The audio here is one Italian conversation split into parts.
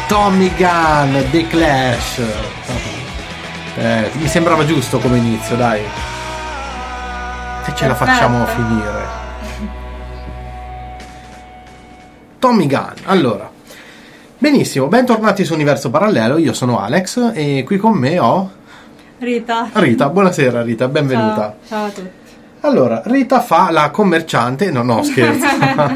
Tommy Gunn, The Clash. Mi sembrava giusto come inizio, dai. Se ce la facciamo finire. Tommy Gunn, allora. Benissimo, bentornati su Universo Parallelo, io sono Alex e qui con me ho... Rita, buonasera Rita, benvenuta. Ciao a tutti. Allora, Rita fa la commerciante, no scherzo.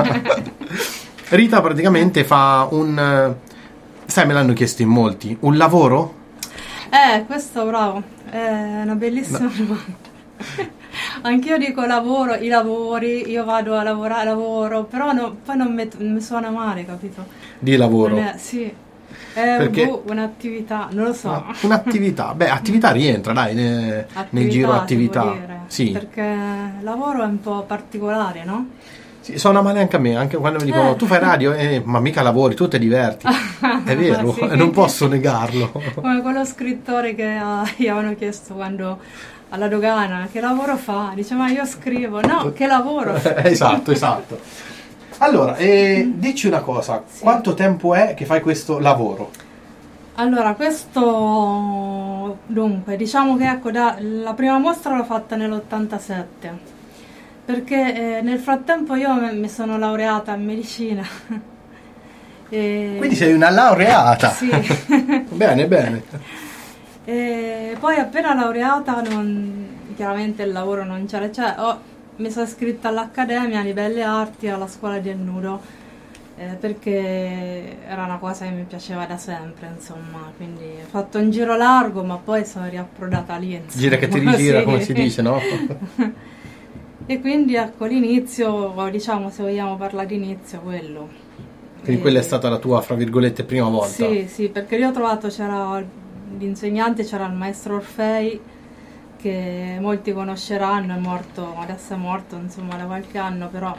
Rita praticamente fa un... Sai, me l'hanno chiesto in molti, un lavoro? Questo bravo, è una bellissima domanda. Anch'io dico lavoro, i lavori, io vado a lavorare, lavoro, però poi non mi suona male, capito? Di lavoro? Sì, è un'attività, non lo so. Un'attività, attività rientra, dai, nel giro attività. Sì. Perché lavoro è un po' particolare, no? Sì, suona male anche a me, anche quando mi dicono tu fai radio, ma mica lavori, tu ti diverti. È vero, sì. Non posso negarlo. Come quello scrittore che gli avevano chiesto quando alla dogana che lavoro fa, dice ma io scrivo, no, che lavoro. Esatto. Allora, dici una cosa, sì. Quanto tempo è che fai questo lavoro? Allora, questo dunque, diciamo che ecco, la prima mostra l'ho fatta nell'87, perché nel frattempo io mi sono laureata in medicina. Quindi sei una laureata? Sì. Bene. E poi appena laureata, chiaramente il lavoro non c'era, mi sono iscritta all'Accademia di Belle Arti alla Scuola del Nudo, perché era una cosa che mi piaceva da sempre, insomma, quindi ho fatto un giro largo, ma poi sono riapprodata lì, insomma. Gira che ti rigira, sì. Come si dice, no? E quindi ecco l'inizio, diciamo, se vogliamo parlare di inizio, quello. Quindi quella è stata la tua, fra virgolette, prima volta? Sì, perché io ho trovato, c'era l'insegnante, c'era il maestro Orfei, che molti conosceranno, adesso è morto, insomma, da qualche anno, però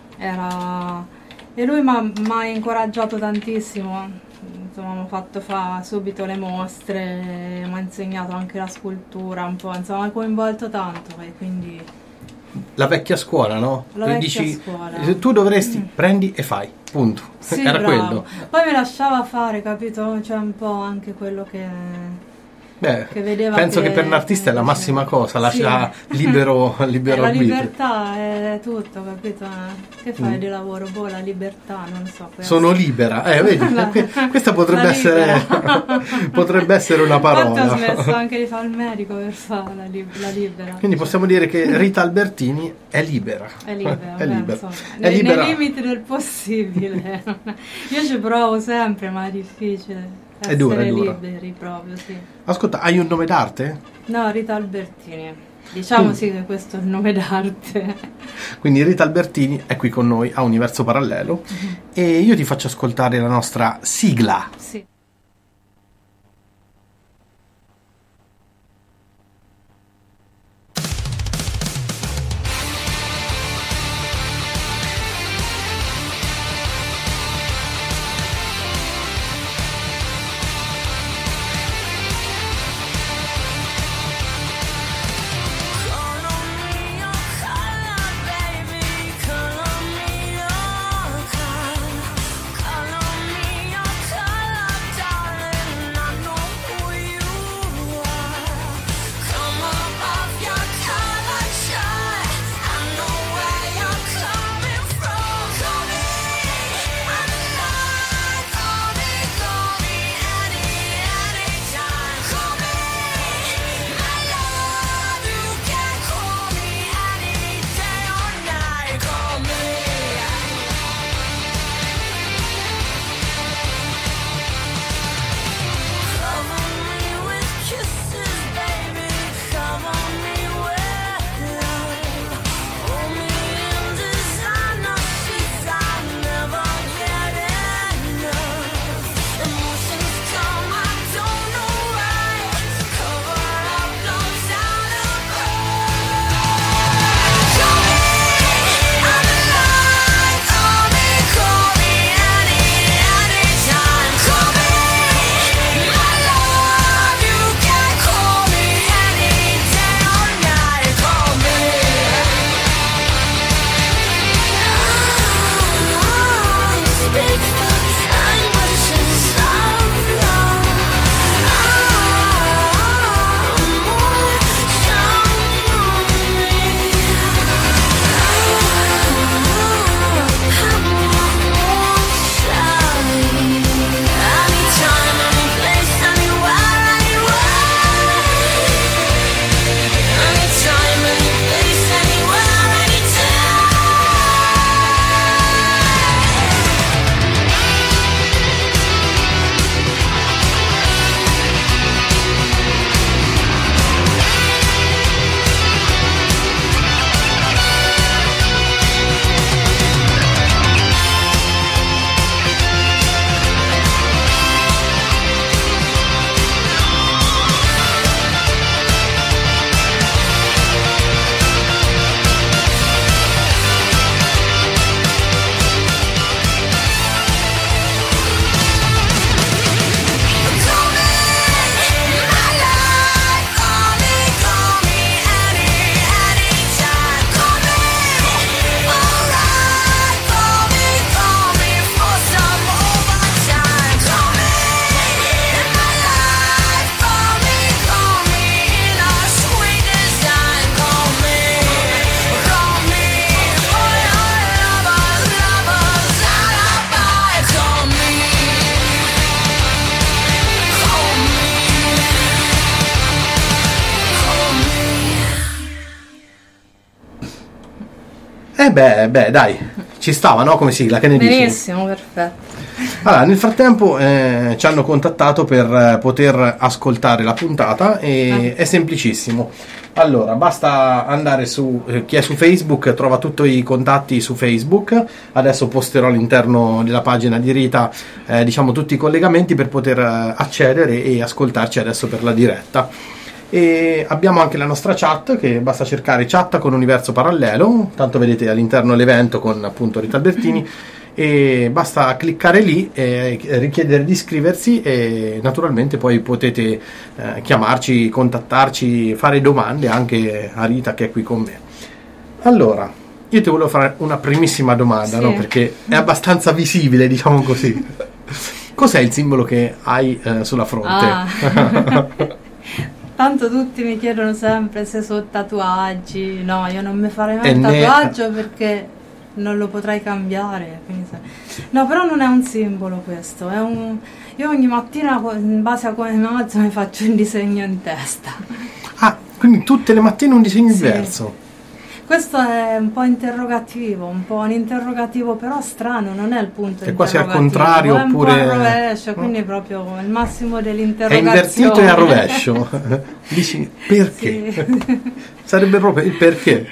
e lui mi ha incoraggiato tantissimo, insomma, mi ha fatto fare subito le mostre, mi ha insegnato anche la scultura un po', insomma, mi ha coinvolto tanto, e quindi... La vecchia scuola, no? Scuola. Tu dovresti, prendi e fai, punto. Sì, era bravo. Quello. Poi mi lasciava fare, capito? C'è un po' anche quello che vedeva. Penso che per un artista è la massima cosa, lascia libero la arbitrio. libertà è tutto, capito? Che fai di lavoro? La libertà, non so. Sono libera, vedi? Questa potrebbe essere una parola. Infatti ho smesso anche di fare il medico per fare la libera. Quindi possiamo dire che Rita Albertini è libera. È libera. Insomma, nei limiti del possibile. Io ci provo sempre, ma è difficile. È dura. Liberi proprio, sì. Ascolta, hai un nome d'arte? No, Rita Albertini. Diciamo sì che questo è il nome d'arte. Quindi Rita Albertini è qui con noi a Universo Parallelo e io ti faccio ascoltare la nostra sigla. Sì. Beh, dai, ci stava, no? Come sigla, che ne dici? Benissimo, perfetto. Allora, nel frattempo ci hanno contattato per poter ascoltare la puntata e è semplicissimo. Allora, basta andare su, chi è su Facebook trova tutti i contatti su Facebook. Adesso posterò all'interno della pagina di Rita diciamo tutti i collegamenti per poter accedere e ascoltarci adesso per la diretta. E abbiamo anche la nostra chat, che basta cercare chat con Universo Parallelo, tanto vedete all'interno l'evento con appunto Rita Albertini, e basta cliccare lì e richiedere di iscriversi e naturalmente poi potete chiamarci, contattarci, fare domande anche a Rita che è qui con me. Allora, io ti volevo fare una primissima domanda, no? Perché è abbastanza visibile, diciamo così. Cos'è il simbolo che hai sulla fronte? Tanto tutti mi chiedono sempre se sono tatuaggi. No, io non mi farei mai un tatuaggio perché non lo potrei cambiare. No, però non è un simbolo questo. Io ogni mattina, in base a come mi alzo, mi faccio un disegno in testa. Ah, quindi tutte le mattine un disegno diverso? Questo è un po' interrogativo, un po' un interrogativo però strano, non è il punto è quasi al contrario, è oppure un po' a rovescio, quindi proprio il massimo dell'interrogazione. È invertito e a rovescio. Dici perché? Sì. Sarebbe proprio il perché.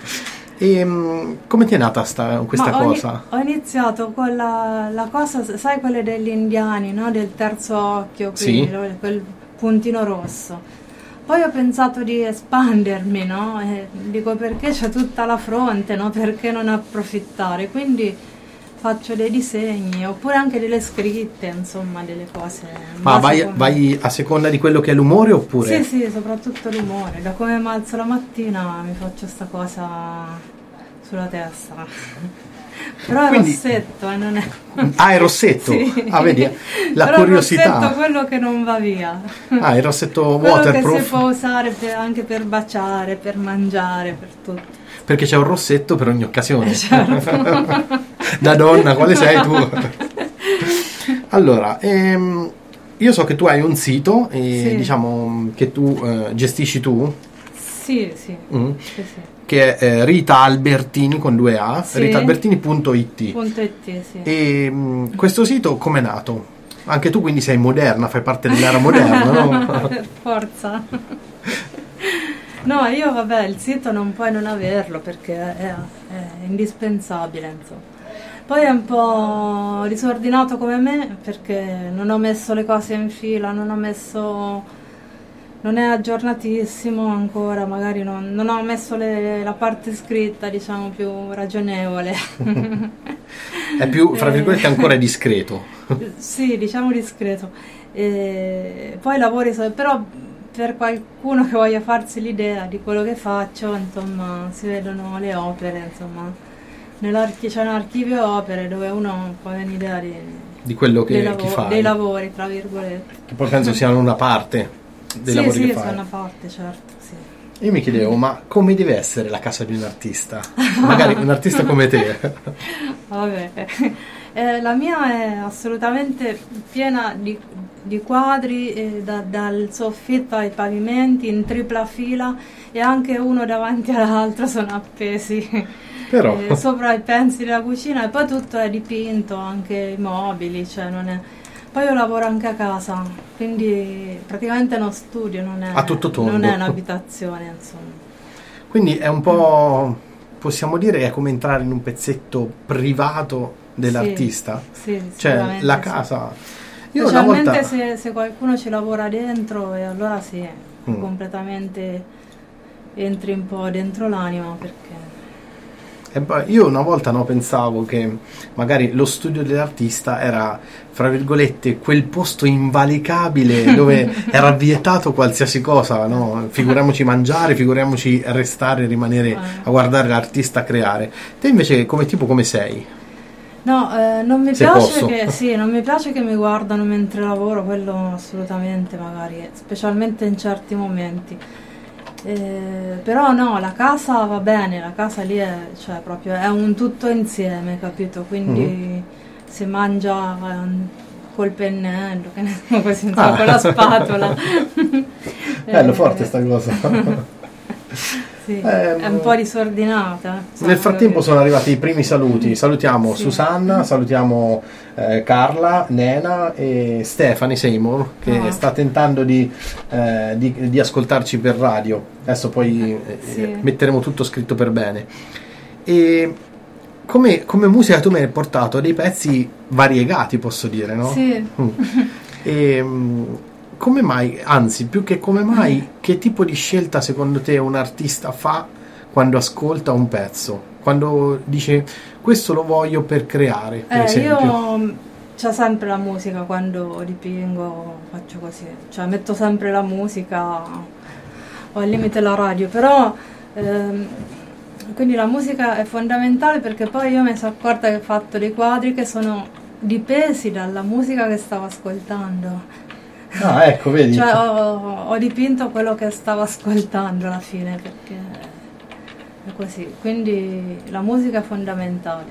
E come ti è nata questa cosa? Ho iniziato con la cosa, sai, quelle degli indiani, no? Del terzo occhio, quindi quel puntino rosso. Poi ho pensato di espandermi, no? E dico, perché c'è tutta la fronte, no? Perché non approfittare? Quindi faccio dei disegni, oppure anche delle scritte, insomma, delle cose. Ma vai a seconda di quello che è l'umore, oppure? Sì, soprattutto l'umore. Da come mi alzo la mattina mi faccio sta cosa sulla testa. Però è rossetto, non è... Ah, è rossetto? Sì. Ah, vedi, la però curiosità. È il rossetto quello che non va via. Ah, il rossetto waterproof. Quello che si può usare anche per baciare, per mangiare, per tutto. Perché c'è un rossetto per ogni occasione. Certo. Da donna, quale sei tu? Allora, io so che tu hai un sito, diciamo, che tu gestisci tu. Sì. Sì. Che è Rita Albertini con 2 A, ritaalbertini.it. Sì. E questo sito com'è nato? Anche tu quindi sei moderna, fai parte dell'era moderna, no? Per forza. No, io vabbè, il sito non puoi non averlo perché è indispensabile, insomma. Poi è un po' disordinato come me perché non ho messo le cose in fila, non è aggiornatissimo ancora, magari non ho messo la parte scritta, diciamo, più ragionevole. È più, fra virgolette, ancora discreto. Sì, diciamo discreto. Poi lavori, però per qualcuno che voglia farsi l'idea di quello che faccio, insomma, si vedono le opere, insomma. C'è un archivio opere dove uno può avere un'idea di quello che fa. Dei lavori, tra virgolette. Che poi penso siano una parte dei lavori che fai. Sì, una parte, certo, sì. Io mi chiedevo, ma come deve essere la casa di un artista? Magari un artista come te. Vabbè, la mia è assolutamente piena di quadri, dal soffitto ai pavimenti in tripla fila, e anche uno davanti all'altro sono appesi. Però sopra i pensi della cucina, e poi tutto è dipinto, anche i mobili, cioè non è... Poi io lavoro anche a casa, quindi praticamente è uno studio, non è, a tutto tondo. Non è un'abitazione, insomma. Quindi è un po', possiamo dire, è come entrare in un pezzetto privato dell'artista. Sì, cioè la casa. Io specialmente una volta... se qualcuno ci lavora dentro, e allora sì, completamente entri un po' dentro l'anima, perché... Io una volta pensavo che magari lo studio dell'artista era, fra virgolette, quel posto invalicabile dove era vietato qualsiasi cosa, no? Figuriamoci mangiare, figuriamoci restare, rimanere a guardare l'artista creare. Te invece come sei? No, non mi piace che mi guardano mentre lavoro, quello assolutamente, magari, specialmente in certi momenti. Però no, la casa va bene, la casa lì è un tutto insieme, capito? Quindi si mangia col pennello, che ne so, così, con la spatola. Bello forte sta cosa. Sì, è un po' disordinata. Nel frattempo sono arrivati i primi saluti. Salutiamo Susanna, salutiamo Carla, Nena e Stephanie Seymour che sta tentando di ascoltarci per radio. Adesso poi metteremo tutto scritto per bene. E come musica tu mi hai portato dei pezzi variegati, posso dire, no? Sì. E come mai, anzi più che come mai, che tipo di scelta secondo te un artista fa quando ascolta un pezzo, quando dice questo lo voglio per creare, per esempio? Io c'è sempre la musica quando dipingo, faccio così, cioè metto sempre la musica o al limite la radio, però quindi la musica è fondamentale, perché poi io mi sono accorta che ho fatto dei quadri che sono dipesi dalla musica che stavo ascoltando. Ah, ecco, vedi? Cioè ho dipinto quello che stavo ascoltando alla fine, perché è così, quindi la musica è fondamentale.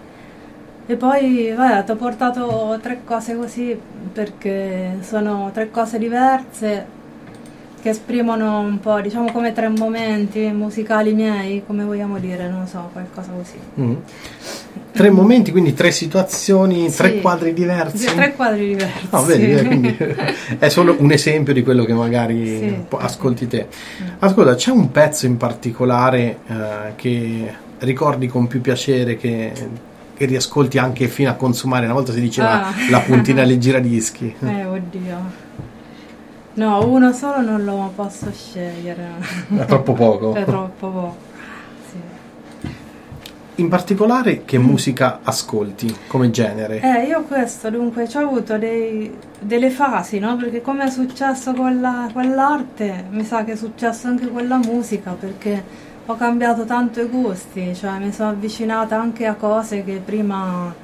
E poi ti ho portato 3 cose così perché sono 3 cose diverse che esprimono un po', diciamo, come 3 momenti musicali miei, come vogliamo dire, non so, qualcosa così. 3 momenti, quindi 3 situazioni, 3 quadri diversi. 3 quadri diversi. No, vedi, quindi è solo un esempio di quello che magari ascolti te. Ascolta, c'è un pezzo in particolare che ricordi con più piacere, che riascolti anche fino a consumare? Una volta si diceva la puntina del giradischi. Oddio. No, uno solo non lo posso scegliere. È troppo poco. È troppo poco. Sì. In particolare, che musica ascolti come genere? Io questo, dunque, ho avuto delle fasi, no? Perché come è successo con l'arte, mi sa che è successo anche con la musica, perché ho cambiato tanto i gusti, cioè mi sono avvicinata anche a cose che prima...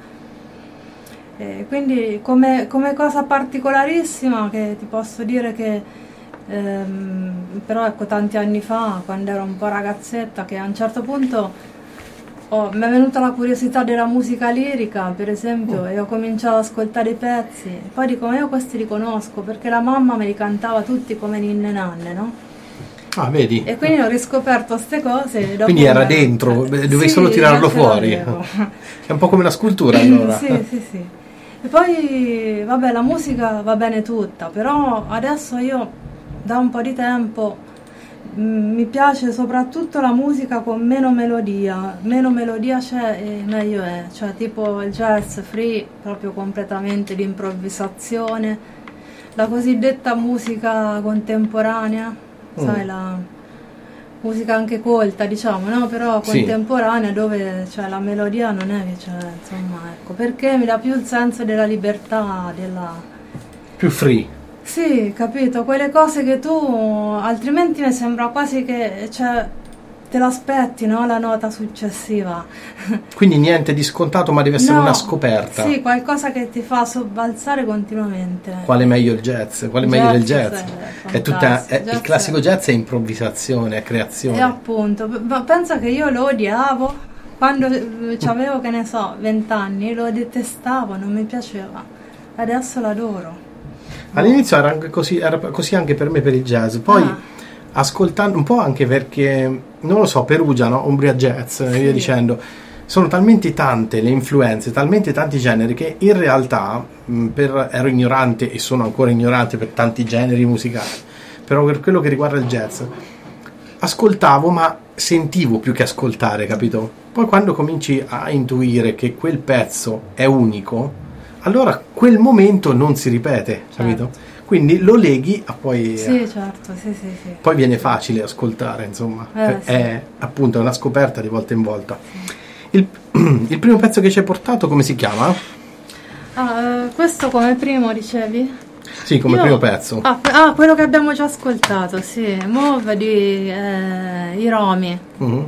quindi come cosa particolarissima che ti posso dire che però ecco, tanti anni fa, quando ero un po' ragazzetta, che a un certo punto mi è venuta la curiosità della musica lirica, per esempio, e ho cominciato ad ascoltare i pezzi, e poi dico, ma io questi li conosco perché la mamma me li cantava tutti come ninne nanne, no? Ah, vedi? E quindi ho riscoperto queste cose. Quindi era dentro, dovevi solo tirarlo fuori. È un po' come una scultura, allora. Sì. E poi, vabbè, la musica va bene tutta, però adesso io da un po' di tempo mi piace soprattutto la musica con meno melodia c'è e meglio è, cioè tipo il jazz free, proprio completamente di improvvisazione, la cosiddetta musica contemporanea, sai, la musica anche colta, diciamo, no? Però contemporanea, dove cioè, la melodia non è che c'è, insomma, ecco, perché mi dà più il senso della libertà, più free. Sì, capito, quelle cose che tu altrimenti mi sembra quasi che te l'aspetti, no? La nota successiva. Quindi niente di scontato, ma deve essere una scoperta. Sì, qualcosa che ti fa sobbalzare continuamente. Quale è meglio il jazz? Quale è meglio del jazz? Il classico jazz è improvvisazione, è creazione. E appunto, pensa che io lo odiavo quando avevo, che ne so, 20 anni, lo detestavo, non mi piaceva. Adesso l'adoro. All'inizio era così anche per me, per il jazz. Poi ascoltando un po', anche perché, non lo so, Perugia, no? Umbria Jazz, e via dicendo, sono talmente tante le influenze, talmente tanti generi, che in realtà ero ignorante e sono ancora ignorante per tanti generi musicali, però per quello che riguarda il jazz ascoltavo, ma sentivo più che ascoltare, capito? Poi quando cominci a intuire che quel pezzo è unico, allora quel momento non si ripete, capito? Quindi lo leghi a poi... Sì, certo, sì. Poi viene facile ascoltare, insomma. È appunto una scoperta di volta in volta. Il primo pezzo che ci hai portato, come si chiama? Questo come primo, dicevi? Sì, come primo pezzo. Quello che abbiamo già ascoltato, sì. Move di I Romi.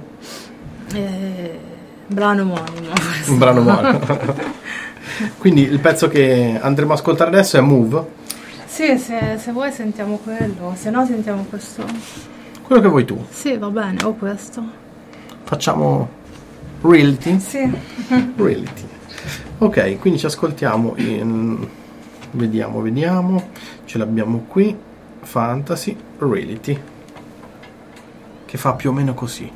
Brano omonimo. Un brano omonimo. Quindi il pezzo che andremo a ascoltare adesso è Move? Sì, se vuoi sentiamo quello, se no sentiamo questo. Quello che vuoi tu. Sì, va bene, o questo. Facciamo Reality? Sì. Reality. Ok, quindi ci ascoltiamo Vediamo. Ce l'abbiamo qui. Fantasy Reality. che fa più o meno così.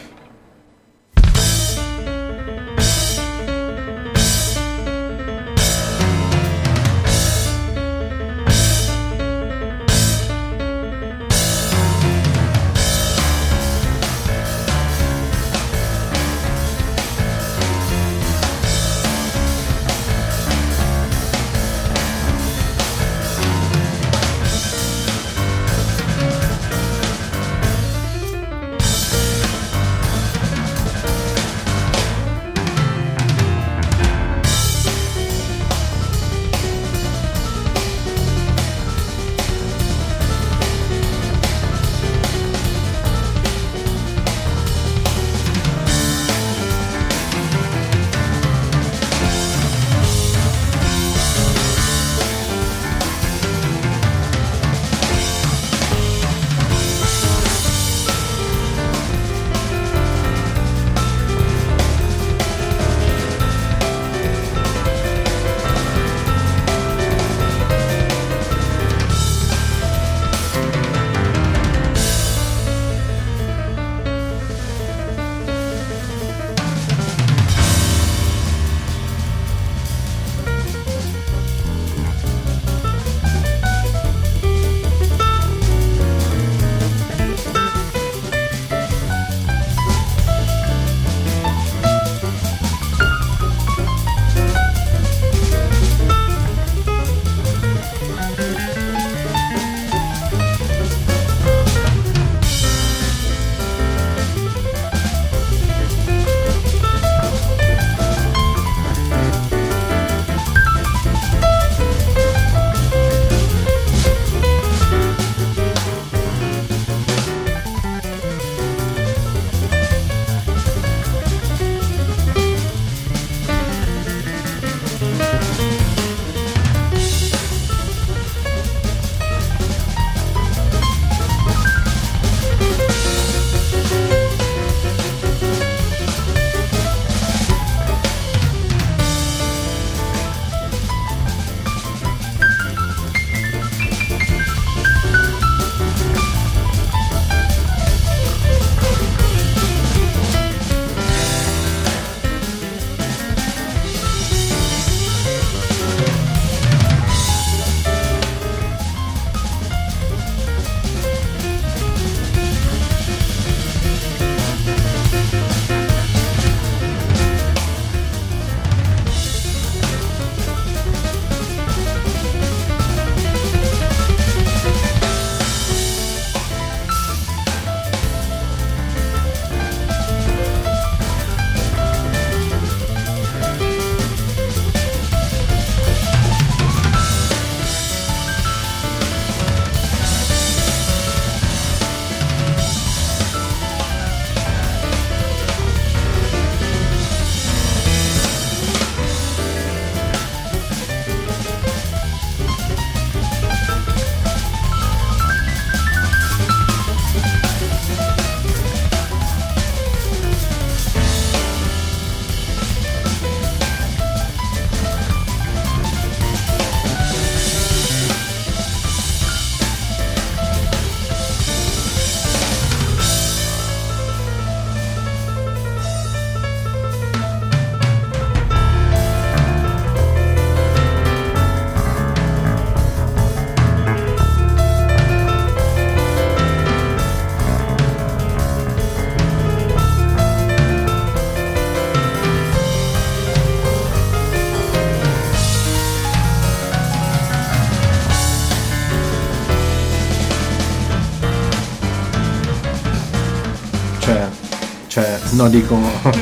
Cioè, no, dico,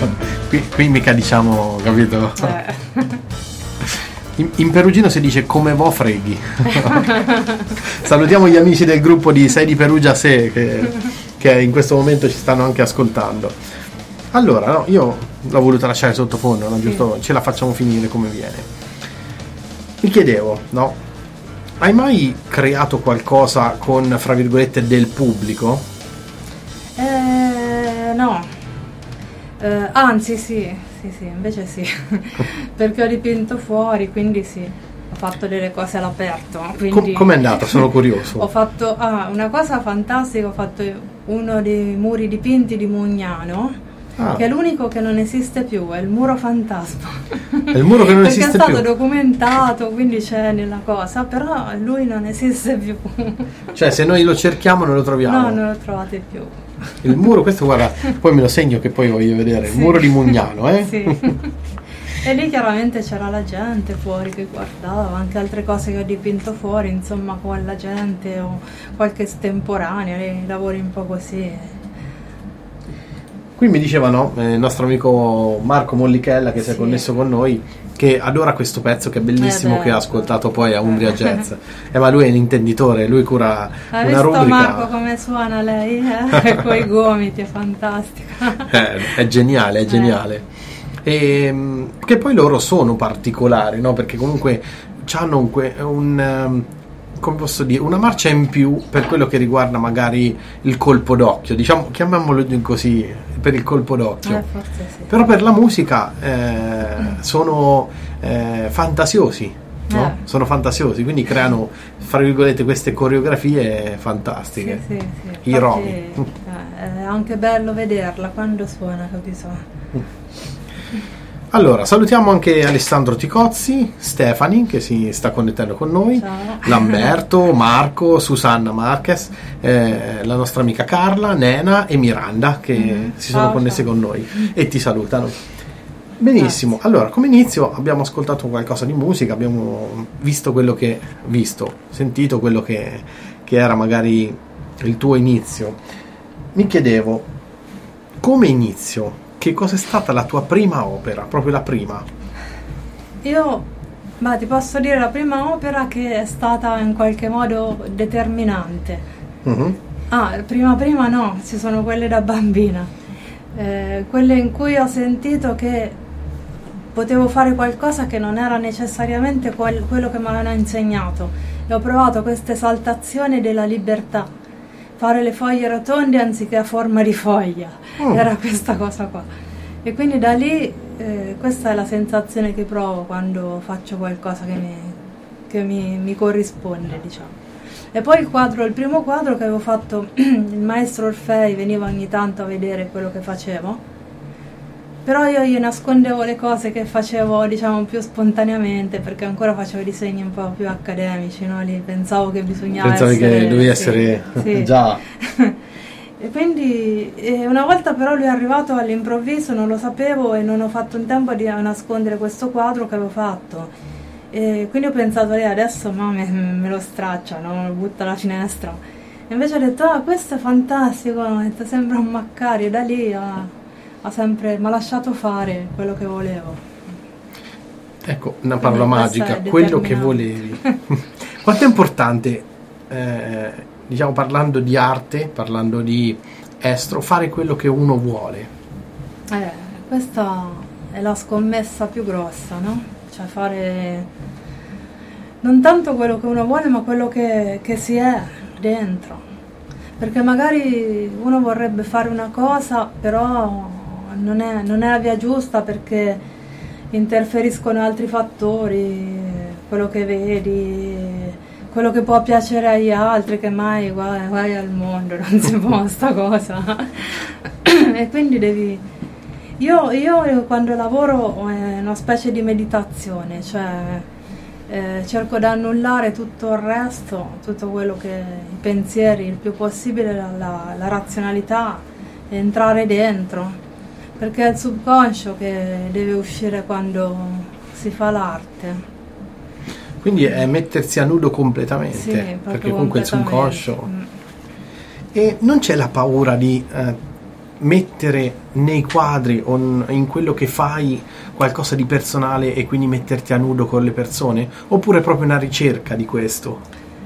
qui mica diciamo, capito? In perugino si dice come vo freghi. Salutiamo gli amici del gruppo di Sei di Perugia Se che in questo momento ci stanno anche ascoltando. Allora, no, io l'ho voluta lasciare sottofondo, no? Giusto, ce la facciamo finire come viene. Mi chiedevo, no? Hai mai creato qualcosa con, fra virgolette, del pubblico? No. Anzi sì, invece sì. Perché ho dipinto fuori, quindi sì. Ho fatto delle cose all'aperto, quindi Com'è andata? Sono curioso. ho fatto una cosa fantastica, ho fatto uno dei muri dipinti di Mugnano, che è l'unico che non esiste più, è il muro fantasma. È il muro che non esiste più? Perché è stato documentato, quindi c'è nella cosa, però lui non esiste più. Cioè, se noi lo cerchiamo non lo troviamo? No, non lo trovate più. Il muro, questo guarda, poi me lo segno che poi voglio vedere, il muro di Mugnano, Sì. E lì chiaramente c'era la gente fuori che guardava, anche altre cose che ho dipinto fuori, insomma, con la gente o qualche estemporanea, dei lavori un po' così. Qui mi dicevano il nostro amico Marco Mollichella, che si è connesso con noi, che adora questo pezzo, che è bellissimo, che ha ascoltato poi a Umbria Jazz. Ma lui è un intenditore, lui cura una rubrica. Marco come suona lei? Con i gomiti, è fantastica. È geniale, è geniale. E che poi loro sono particolari, no? Perché comunque hanno come posso dire, una marcia in più per quello che riguarda magari il colpo d'occhio, diciamo, chiamiamolo così, per il colpo d'occhio. Forse sì. Però per la musica sono fantasiosi, no? Sono fantasiosi, quindi creano, fra virgolette, queste coreografie fantastiche. Sì. I romi. È anche bello vederla quando suona, capito? Allora, salutiamo anche Alessandro Ticozzi, Stefani che si sta connettendo con noi, ciao. Lamberto, Marco, Susanna Marquez, la nostra amica Carla, Nena e Miranda che si sono connesse con noi e ti salutano. Benissimo, allora come inizio abbiamo ascoltato qualcosa di musica, abbiamo visto sentito quello che era magari il tuo inizio. Mi chiedevo, come inizio, che cosa è stata la tua prima opera, proprio la prima? Ti posso dire la prima opera che è stata in qualche modo determinante. Prima no, ci sono quelle da bambina, quelle in cui ho sentito che potevo fare qualcosa che non era necessariamente quello che mi avevano insegnato, e ho provato questa esaltazione della libertà. Fare le foglie rotonde anziché a forma di foglia, era questa cosa qua. E quindi da lì questa è la sensazione che provo quando faccio qualcosa che mi corrisponde, diciamo. E poi il primo quadro che avevo fatto, il maestro Orfei veniva ogni tanto a vedere quello che facevo, però io gli nascondevo le cose che facevo, diciamo, più spontaneamente, perché ancora facevo disegni un po' più accademici, no? Lì pensavo che bisognava Pensavi che dovevi essere già. E quindi una volta però lui è arrivato all'improvviso, non lo sapevo e non ho fatto in tempo di nascondere questo quadro che avevo fatto. E quindi ho pensato, adesso me lo straccia, no? Lo butta alla finestra. E invece ho detto, questo è fantastico, sembra un Maccari, e da lì mi ha lasciato fare quello che volevo. Ecco, una parola magica, quello che volevi. Quanto è importante, diciamo, parlando di arte, parlando di estro, fare quello che uno vuole? Questa è la scommessa più grossa, no? Cioè fare non tanto quello che uno vuole, ma quello che si è dentro. Perché magari uno vorrebbe fare una cosa, però non è la via giusta, perché interferiscono altri fattori, quello che vedi, quello che può piacere agli altri, che mai guai al mondo, non si può sta cosa. E quindi io quando lavoro è una specie di meditazione, cioè cerco di annullare tutto il resto, tutto quello che i pensieri, il più possibile la razionalità, e entrare dentro, perché è il subconscio che deve uscire quando si fa l'arte. Quindi è mettersi a nudo completamente, sì, perché comunque il subconscio. E non c'è la paura di mettere nei quadri o in quello che fai qualcosa di personale e quindi metterti a nudo con le persone? Oppure è proprio una ricerca di questo?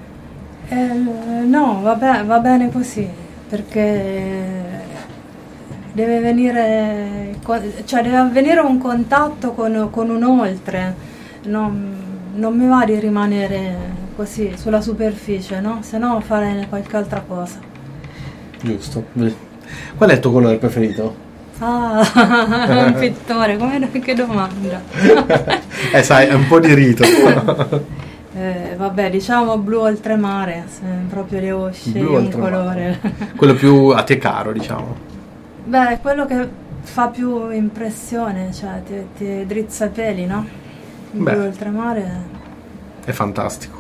No, va bene così, perché deve avvenire un contatto con un oltre. Non mi va di rimanere così sulla superficie, no? Se no fare qualche altra cosa. Giusto. Qual è il tuo colore preferito? un pittore, che domanda. Sai, è un po' di rito. Vabbè, diciamo blu oltremare, se proprio devo scegliere un colore. Quello più a te caro, diciamo. Beh, quello che fa più impressione, cioè ti drizza i peli, no? Il blu oltremare è fantastico.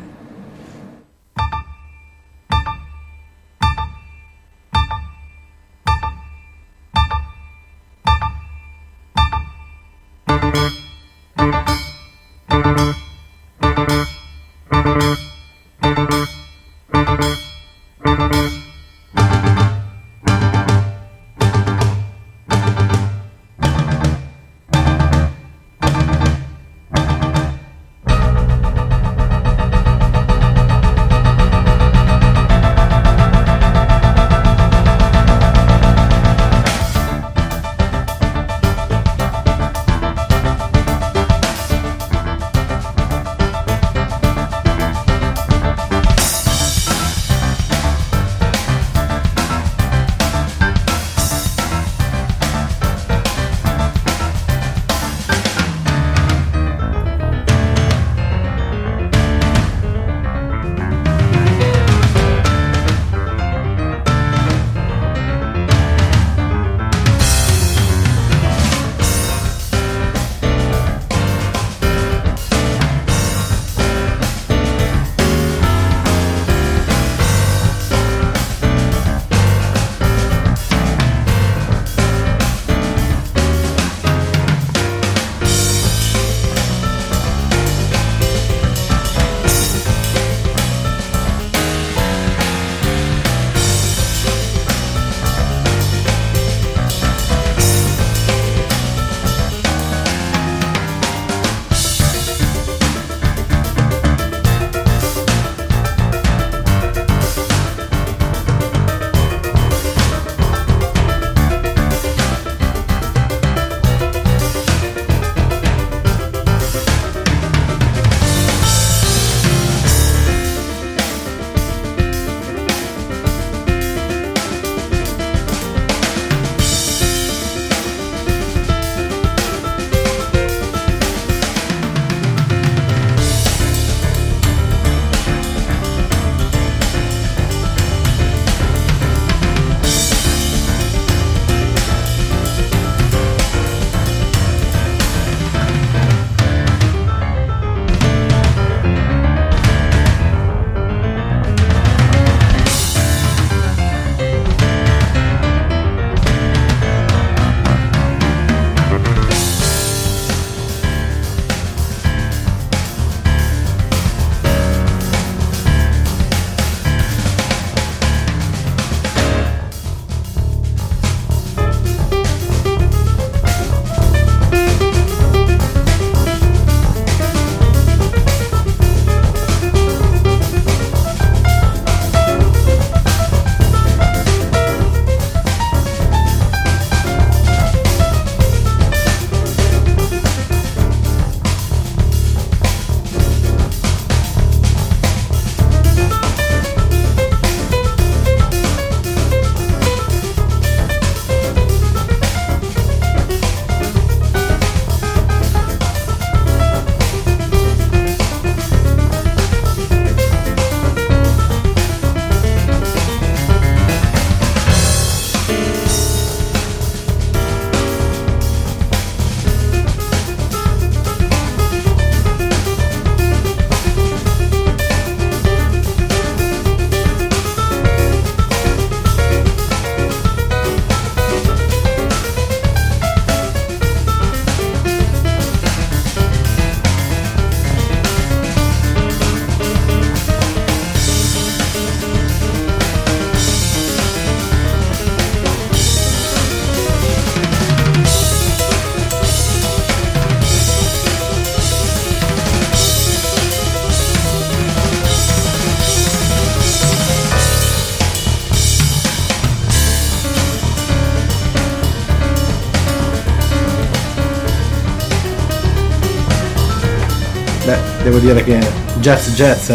Beh, devo dire che jazz,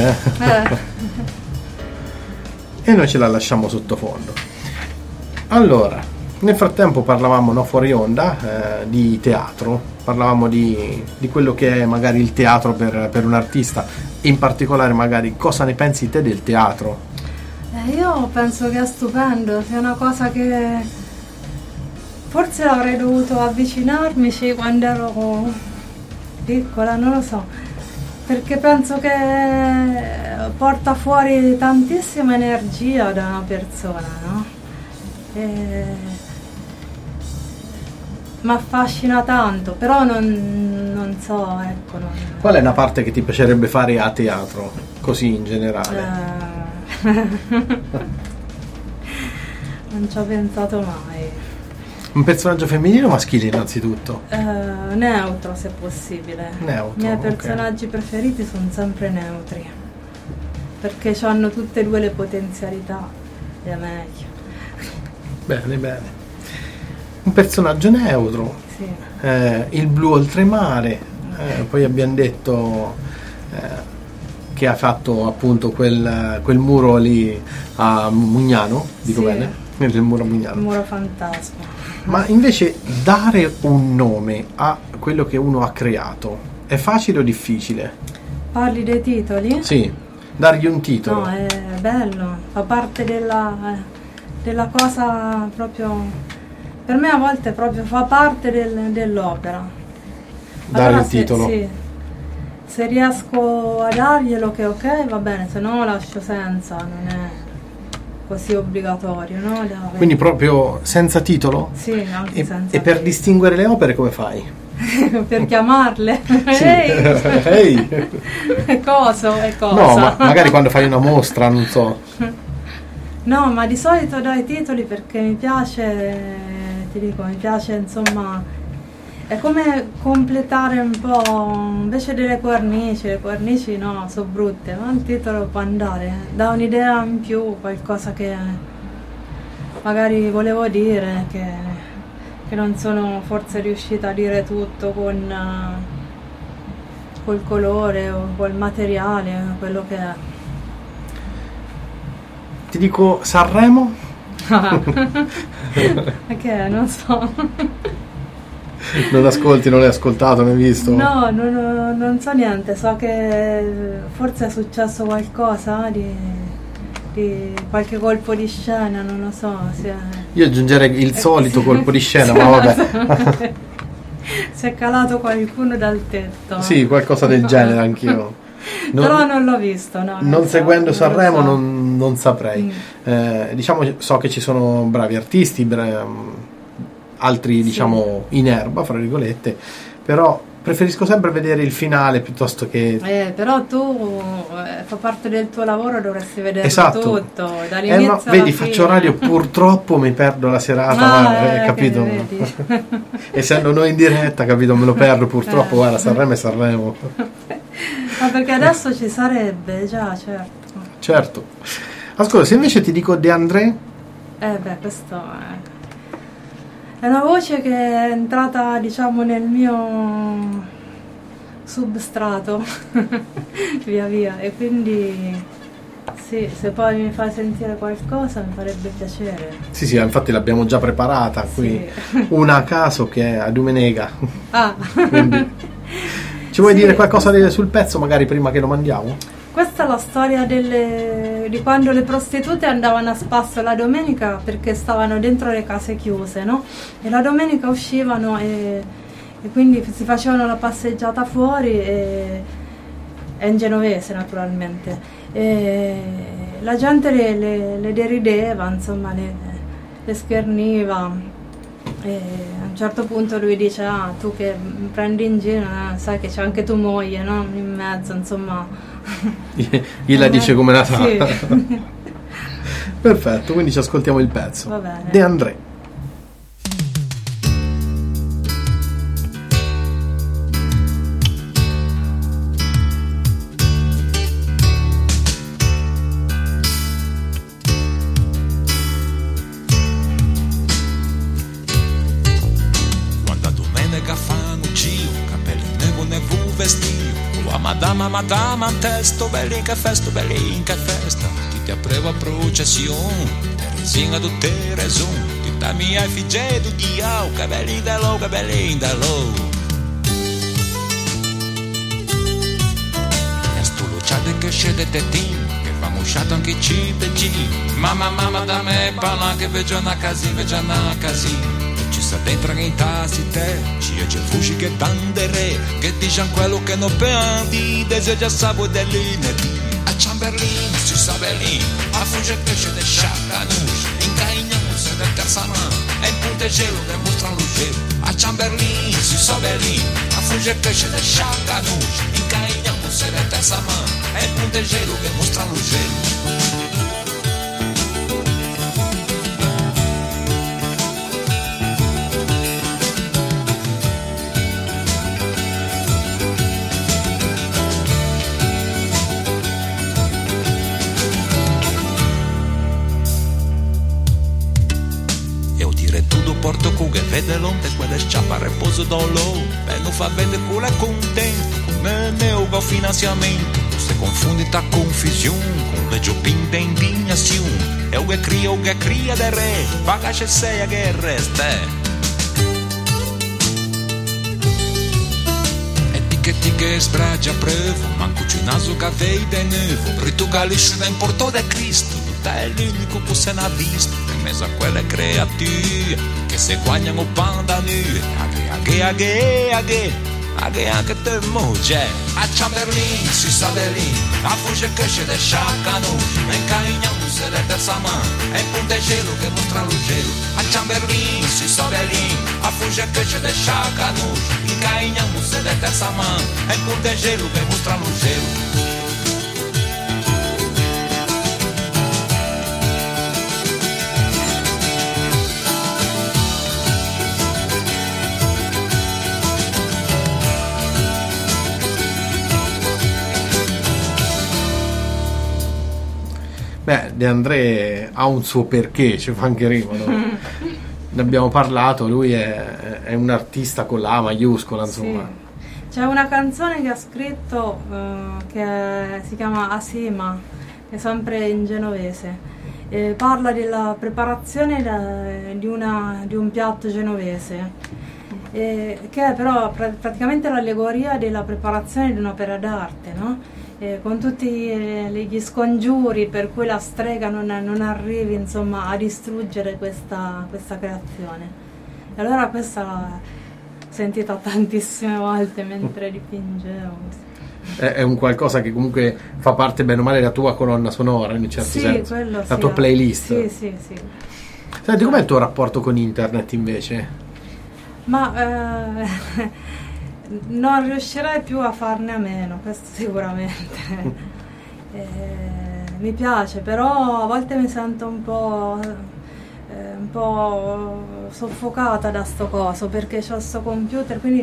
e noi ce la lasciamo sottofondo. Allora, Nel frattempo parlavamo, no, fuori onda, di teatro, parlavamo di quello che è magari il teatro per un artista, in particolare magari cosa ne pensi te del teatro? Io penso che è stupendo, sia una cosa che forse avrei dovuto avvicinarmici quando ero piccola, non lo so, perché penso che porta fuori tantissima energia da una persona, no? Mi affascina tanto, però non so, ecco. Qual è una parte che ti piacerebbe fare a teatro, così in generale? Non ci ho pensato mai. Un personaggio femminile o maschile innanzitutto? Neutro, se possibile. Neutro, I miei ok. personaggi preferiti sono sempre neutri, perché hanno tutte e due le potenzialità, è meglio. Bene, bene. Un personaggio neutro, Sì. il blu oltremare, poi abbiamo detto che ha fatto appunto quel muro lì a Mugnano, dico Sì. bene? Il muro a Il Mugnano. muro fantasma. Ma invece dare un nome a quello che uno ha creato è facile o difficile? Parli dei titoli? Sì, dargli un titolo. No, è bello, fa parte della cosa proprio. Per me a volte proprio fa parte dell'opera. Dare Allora, il titolo. Sì, se riesco a darglielo che ok, va bene, se no lascio senza, non è così obbligatorio, no? Quindi proprio senza titolo? Sì, anche senza. E per distinguere le opere come fai? Per chiamarle? Sì. Ehi! Ehi! Coso è cosa? No, ma magari quando fai una mostra, non so. No, ma di solito dai titoli perché mi piace, ti dico, mi piace insomma, è come completare un po', invece delle cornici, le cornici no, sono brutte, ma il titolo può andare, dà un'idea in più, qualcosa che magari volevo dire, che non sono forse riuscita a dire tutto col colore o col materiale, quello che è. Ti dico Sanremo? Perché non so. Non ascolti, non l'hai ascoltato, non hai visto? No, non so niente, so che forse è successo qualcosa di qualche colpo di scena, non lo so. Io aggiungerei il solito colpo di scena, ma vabbè. Si è calato qualcuno dal tetto. Sì, qualcosa del genere anch'io. Però non l'ho visto, no. Non seguendo Sanremo lo so. non saprei. Diciamo, so che ci sono bravi artisti, altri diciamo in erba, fra virgolette, però preferisco sempre vedere il finale piuttosto che... Però tu, fa parte del tuo lavoro, dovresti vedere tutto, dall'inizio alla vedi, fine. faccio radio, purtroppo mi perdo la serata, capito? Essendo noi in diretta, capito, me lo perdo purtroppo, guarda, Sanremo e Sanremo. Ma perché adesso ci sarebbe, già, certo. Certo. Ascolta, se invece ti dico De André? Questo è una voce che è entrata, diciamo, nel mio substrato via via, e quindi sì, se poi mi fai sentire qualcosa mi farebbe piacere. Sì, infatti l'abbiamo già preparata qui, Sì. una a caso che è a Domenega. Ah. Quindi, ci vuoi Sì. dire qualcosa sul pezzo magari prima che lo mandiamo? Questa è la storia di quando le prostitute andavano a spasso la domenica perché stavano dentro le case chiuse, no? E la domenica uscivano e quindi si facevano la passeggiata fuori, e in genovese naturalmente. E la gente le derideva, insomma, le scherniva. E a un certo punto lui dice: ah, tu che prendi in giro, sai che c'è anche tua moglie, no? In mezzo, insomma. Gliela dice come la sa. Sì. Perfetto, quindi ci ascoltiamo il pezzo. Va bene. De André. Madama, testo, belli che festa, ti aprevo a processione, Teresinha do Teresum, ti Da mia figge du diao, che belli da lo, che belli da lo. E sto lucciate che scende tetin, che fa musciato anche ci peggi. Mamma da me parla che veggio una casi. Ci sta dentro che in tasi te, ci c'è fusci che dandere, che diciamo quello che non pendi, deseja sabo dell'inedì. A Chamberlain, si sa Berlin, a fugge pesce de Chacanouche, in Caignamus del terza mano, e in Puntegelo che mostra lo gelo. A Chamberlain, si sa Berlin, a fugge pesce de Chacanouche, in Caignamus del terza mano, e in Puntegelo che mostra lo gelo. Porto cu che vede l'onde quelle sciappa a riposo d'olo e non fa vedere culo è contento come ne ho finanziamento se confondi ta confusione con le giopinde indignazione e o che cria del re paga c'è sei che resta e di che sbragia prevo manco c'è naso che vede nuovo rituca liscio da importo da Cristo è l'unico che se n'ha visto in mezzo a quelle creature che se guagnano pandani aghe anche te moglie a Chamberlain si sa lì a fugge che c'è del Chacanouche e in Caignamus del terza mano e in Puntegelo che mostra lo gelo a Chamberlain si sa lì a fugge che c'è del Chacanouche in Caignamus del terza mano e in Puntegelo che mostra lo gelo. Beh, De André ha un suo perché, ci mancheremo, no? Ne abbiamo parlato, lui è un artista con la A maiuscola, insomma. Sì. C'è una canzone che ha scritto che si chiama Asima, che è sempre in genovese. Parla della preparazione di un piatto genovese, che è però praticamente l'allegoria della preparazione di un'opera d'arte, no? Con tutti gli scongiuri per cui la strega non arrivi insomma a distruggere questa creazione. E allora questa l'ho sentita tantissime volte mentre dipingevo. È un qualcosa che comunque fa parte bene o male della tua colonna sonora in un certo senso, la tua playlist. Sì. Senti, com'è il tuo rapporto con internet invece? Ma non riuscirei più a farne a meno, questo sicuramente. Mi piace, però a volte mi sento un po' soffocata da sto coso, perché ho sto computer, quindi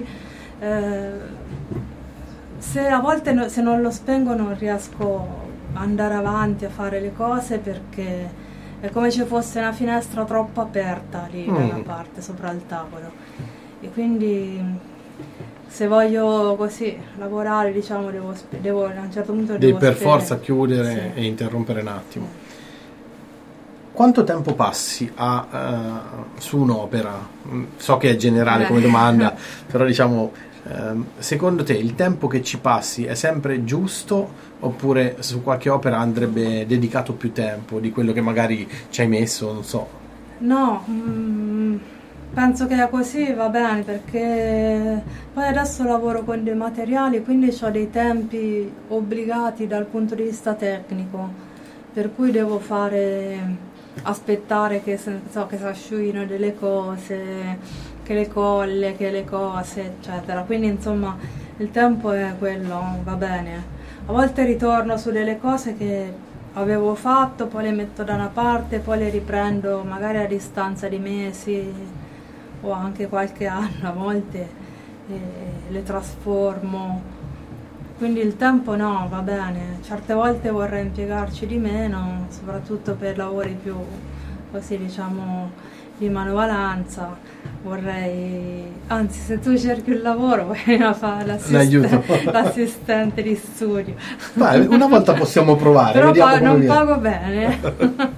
se a volte se non lo spengo non riesco ad andare avanti a fare le cose, perché è come se fosse una finestra troppo aperta lì da una parte sopra il tavolo, e quindi se voglio così lavorare, diciamo, devo a un certo punto devi per forza chiudere e interrompere un attimo. Quanto tempo passi su un'opera? So che è generale come domanda, però diciamo, secondo te il tempo che ci passi è sempre giusto, oppure su qualche opera andrebbe dedicato più tempo di quello che magari ci hai messo, non so? No, penso che così va bene, perché poi adesso lavoro con dei materiali, quindi ho dei tempi obbligati dal punto di vista tecnico, per cui devo aspettare che si asciughino delle cose, che le colle, che le cose, eccetera. Quindi insomma il tempo è quello, va bene. A volte ritorno su delle cose che avevo fatto, poi le metto da una parte, poi le riprendo magari a distanza di mesi o anche qualche anno a volte, le trasformo. Quindi il tempo no, va bene. Certe volte vorrei impiegarci di meno, soprattutto per lavori più così, diciamo, di manovalanza. Anzi, se tu cerchi un lavoro vuoi fare l'assistente di studio. Vai, una volta possiamo provare, però vediamo come non viene. pago bene.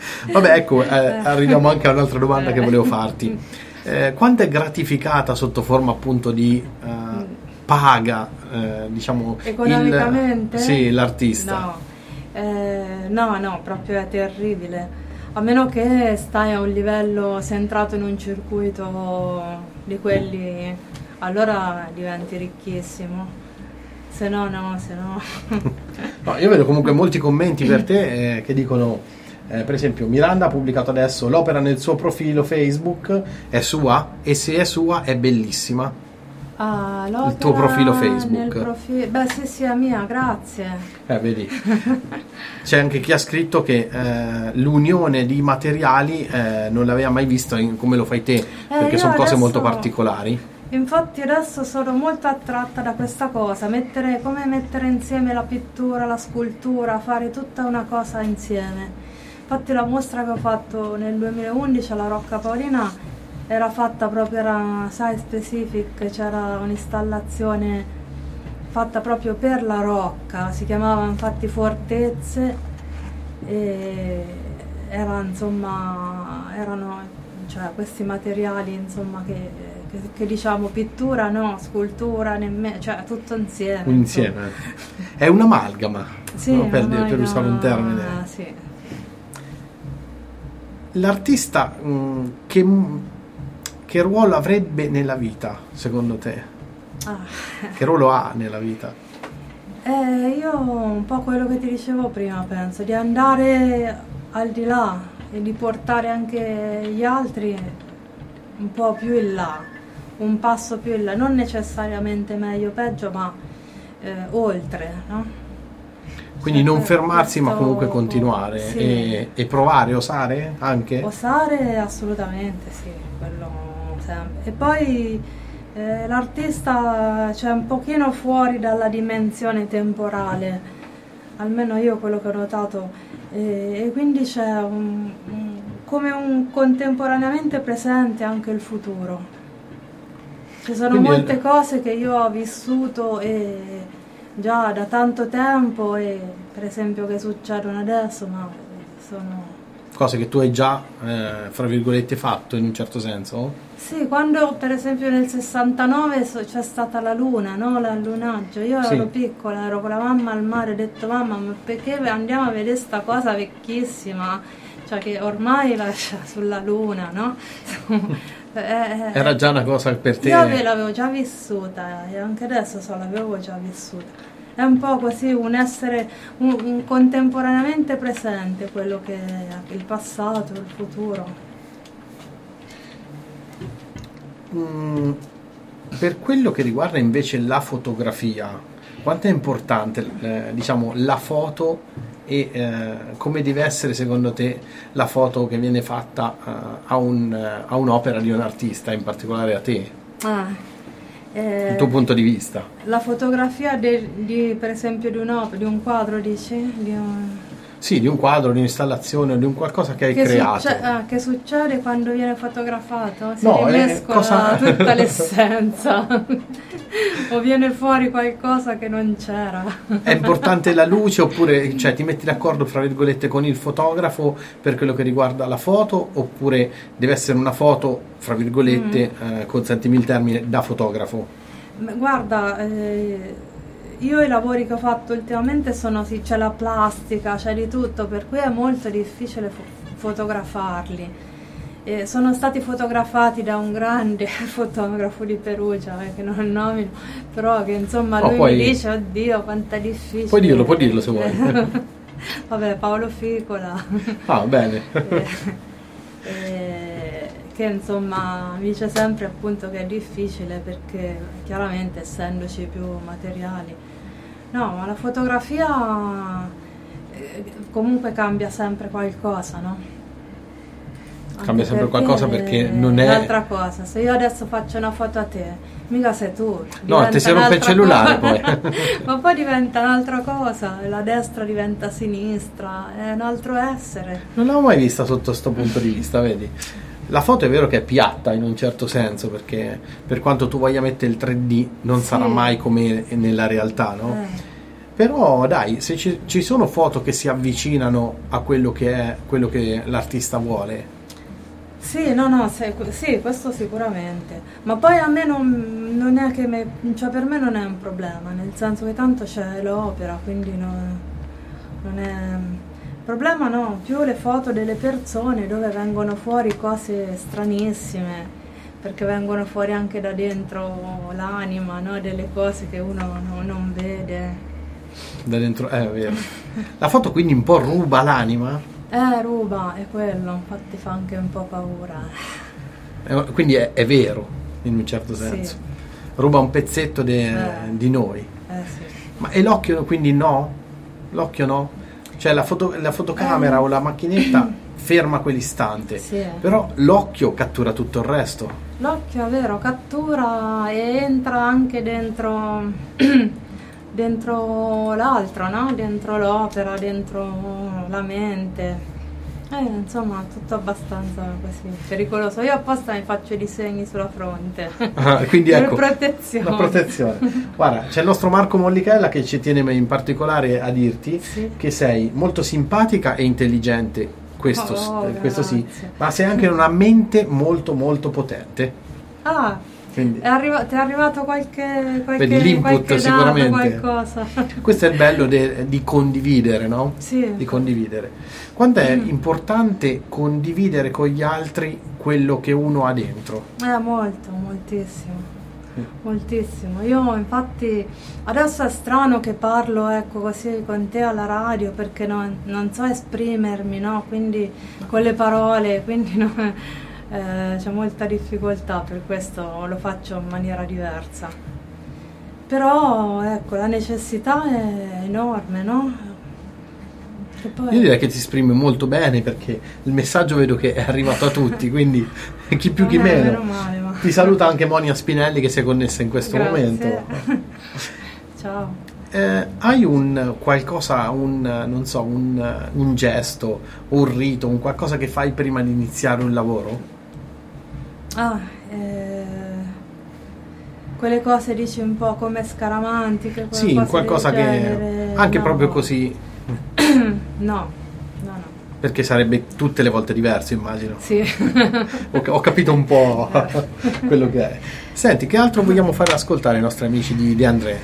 Vabbè, ecco, arriviamo anche a un'altra domanda che volevo farti. Quanto è gratificata sotto forma appunto di paga, diciamo, economicamente? sì, l'artista? No, proprio è terribile. A meno che stai a un livello centrato in un circuito di quelli, allora diventi ricchissimo. Se no. No, io vedo comunque molti commenti per te che dicono, per esempio, Miranda ha pubblicato adesso l'opera nel suo profilo Facebook, è sua, e se è sua è bellissima. Il tuo profilo Facebook. Beh, sì, è mia, grazie. Vedi. C'è anche chi ha scritto che l'unione di materiali non l'aveva mai vista come lo fai te, perché sono cose molto particolari. Infatti adesso sono molto attratta da questa cosa, come mettere insieme la pittura, la scultura, fare tutta una cosa insieme. Infatti la mostra che ho fatto nel 2011 alla Rocca Paolina era fatta proprio, era site specific, c'era un'installazione fatta proprio per la rocca, si chiamava infatti Fortezze, e erano questi materiali, insomma, che diciamo pittura no, scultura nemmeno, cioè tutto insieme. Insieme. È un'amalgama, sì, no? Per usare un termine. Sì. L'artista che ruolo avrebbe nella vita, secondo te? Che ruolo ha nella vita? Io un po' quello che ti dicevo prima, penso, di andare al di là e di portare anche gli altri un po' più in là, un passo più in là, non necessariamente meglio, peggio, ma oltre, no? Quindi non fermarsi, ma comunque continuare, sì. e provare, osare anche? Osare assolutamente, sì, quello sempre. E poi l'artista c'è un pochino fuori dalla dimensione temporale, almeno io quello che ho notato, e quindi c'è come un contemporaneamente presente anche il futuro. Ci sono quindi molte cose che io ho vissuto già da tanto tempo, e per esempio che succedono adesso, ma sono cose che tu hai già fra virgolette fatto in un certo senso? Sì, quando per esempio nel 69 c'è stata la luna, no? L'allunaggio, io ero piccola, ero con la mamma al mare, ho detto mamma, ma perché andiamo a vedere sta cosa vecchissima, cioè che ormai sulla luna, no? Era già una cosa per te? Io l'avevo già vissuta, e anche adesso l'avevo già vissuta. È un po' così, un essere un contemporaneamente presente, quello che è il passato, il futuro. Per quello che riguarda invece la fotografia, quanto è importante diciamo la foto, e come deve essere secondo te la foto che viene fatta a un'opera di un artista, in particolare a te? Il tuo punto di vista? La fotografia per esempio di un quadro, dici? Sì, di un quadro, di un'installazione, di un qualcosa che hai creato. Che succede quando viene fotografato? Si rimescola tutta l'essenza o viene fuori qualcosa che non c'era. È importante la luce, oppure cioè, ti metti d'accordo fra virgolette con il fotografo per quello che riguarda la foto, oppure deve essere una foto fra virgolette, consentimi il termine, da fotografo? Guarda, io i lavori che ho fatto ultimamente c'è la plastica, c'è di tutto, per cui è molto difficile fotografarli. Sono stati fotografati da un grande fotografo di Perugia, che non nomino, però che insomma lui mi dice, oddio quanto è difficile. Puoi dirlo se vuoi. Vabbè, Paolo Ficola. Bene. Che insomma mi dice sempre appunto che è difficile, perché chiaramente essendoci più materiali, no, ma la fotografia comunque cambia sempre qualcosa, no? Cambia sempre qualcosa, perché non è un'altra cosa. Se io adesso faccio una foto a te, mica sei tu, no, ti si rompe il cellulare poi. Ma poi diventa un'altra cosa, la destra diventa sinistra, è un altro essere. Non l'avevo mai vista sotto questo punto di vista, vedi? La foto è vero che è piatta in un certo senso, perché per quanto tu voglia mettere il 3D non sarà mai come nella realtà, no? Però dai, se ci sono foto che si avvicinano a quello che l'artista vuole. Sì, no, sì, questo sicuramente. Ma poi a me non è che cioè per me non è un problema, nel senso che tanto c'è l'opera, quindi non è problema, no, più le foto delle persone dove vengono fuori cose stranissime, perché vengono fuori anche da dentro l'anima, no? Delle cose che uno non vede. Da dentro, è vero. La foto quindi un po' ruba l'anima? Ruba, è quello, infatti fa anche un po' paura. Quindi è vero, in un certo senso. Sì. Ruba un pezzetto di noi. Sì. Ma e l'occhio quindi no? L'occhio no? Cioè la fotocamera o la macchinetta ferma quell'istante. Sì. Però l'occhio cattura tutto il resto. L'occhio è vero, cattura e entra anche dentro l'altro, no? Dentro l'opera, dentro la mente. Insomma, tutto abbastanza così pericoloso. Io apposta mi faccio i disegni sulla fronte. Quindi per ecco, protezione. La protezione. Guarda, c'è il nostro Marco Mollichella che ci tiene in particolare a dirti che sei molto simpatica e intelligente. Questo sì, ma sei anche una mente molto molto potente. Quindi, ti è arrivato qualche vedi l'input dato, sicuramente. Qualcosa. Questo è il bello di condividere, no? Sì. Di condividere. Quanto è importante condividere con gli altri quello che uno ha dentro? Moltissimo. Moltissimo. Io infatti adesso è strano che parlo, ecco, così con te alla radio, perché non so esprimermi, no? Quindi con le parole, quindi c'è molta difficoltà, per questo lo faccio in maniera diversa. Però ecco, la necessità è enorme, no? Io direi che ti esprimi molto bene, perché il messaggio vedo che è arrivato a tutti, quindi chi più chi meno. Male, ma... Ti saluta anche Monia Spinelli che si è connessa in questo momento. Ciao. Hai un qualcosa, non so, un gesto, un rito, un qualcosa che fai prima di iniziare un lavoro? Quelle cose dici un po' come scaramantiche, sì, qualcosa che anche proprio così. No. Perché sarebbe tutte le volte diverso, immagino. Sì. Ho capito un po' quello che è. Senti, che altro vogliamo fare ascoltare ai nostri amici di De André?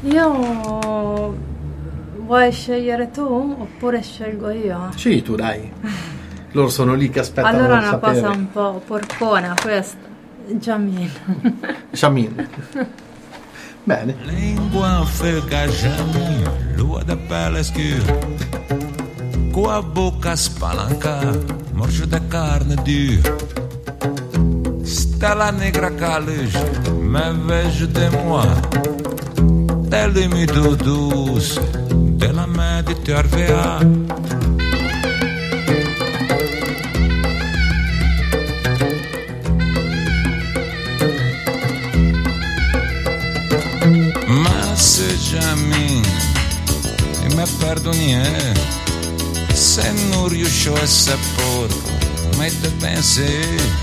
Vuoi scegliere tu oppure scelgo io? Sì, tu dai. Loro sono lì che aspettano. Allora di una sapere. cosa un po' porcona questa. Jamin. Bene. Língua fica Jamin, lua da pele escura, com a boca spalancada, morge da carne dura. Stella negra caluja, me vejo de moi, del umido doce, della Mediterranea. Jamin, e me perdoni se non riuscio a essere porco, ma te pensi.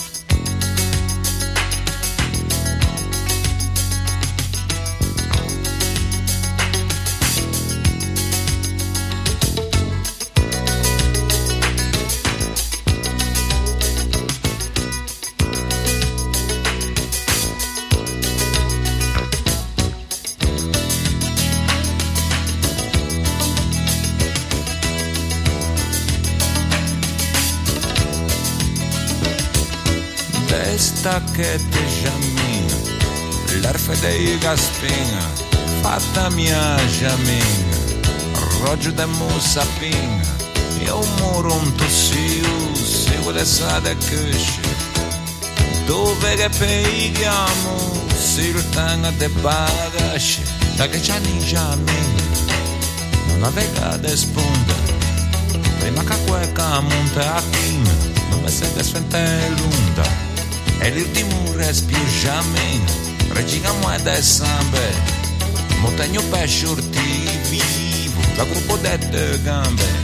Che te Jamin, l'erfe dei gaspinha, fatta mia Jamin, roggio de musapinha, eu moro un tossiu, se vuole sa de cusci, dove che peiamo, si rutanga de bagashi, da che c'è ni Jamin, non aveva de spunta, prima che quella monta a china, non mi sente svente l'unda. E l'ultimo respiro Jamin, regina moeda e sambe, montanho pesce urti vivo, da gruppo dette gambe.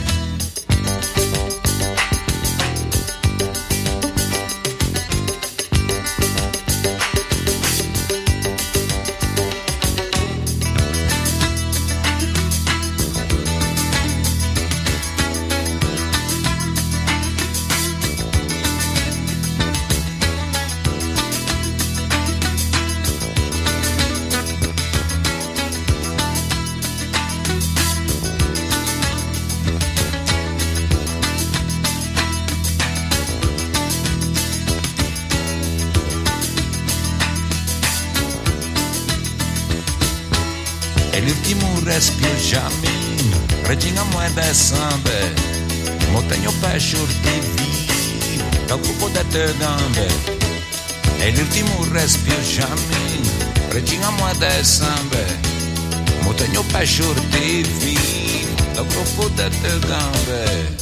respiro jamin, regina moeda sambe, montanho pesce urtivi, dal gruppo de te gambe, e l'ultimo respiro jamin, regina moeda sambe, montanho pesce urtivi, dal gruppo de te gambe.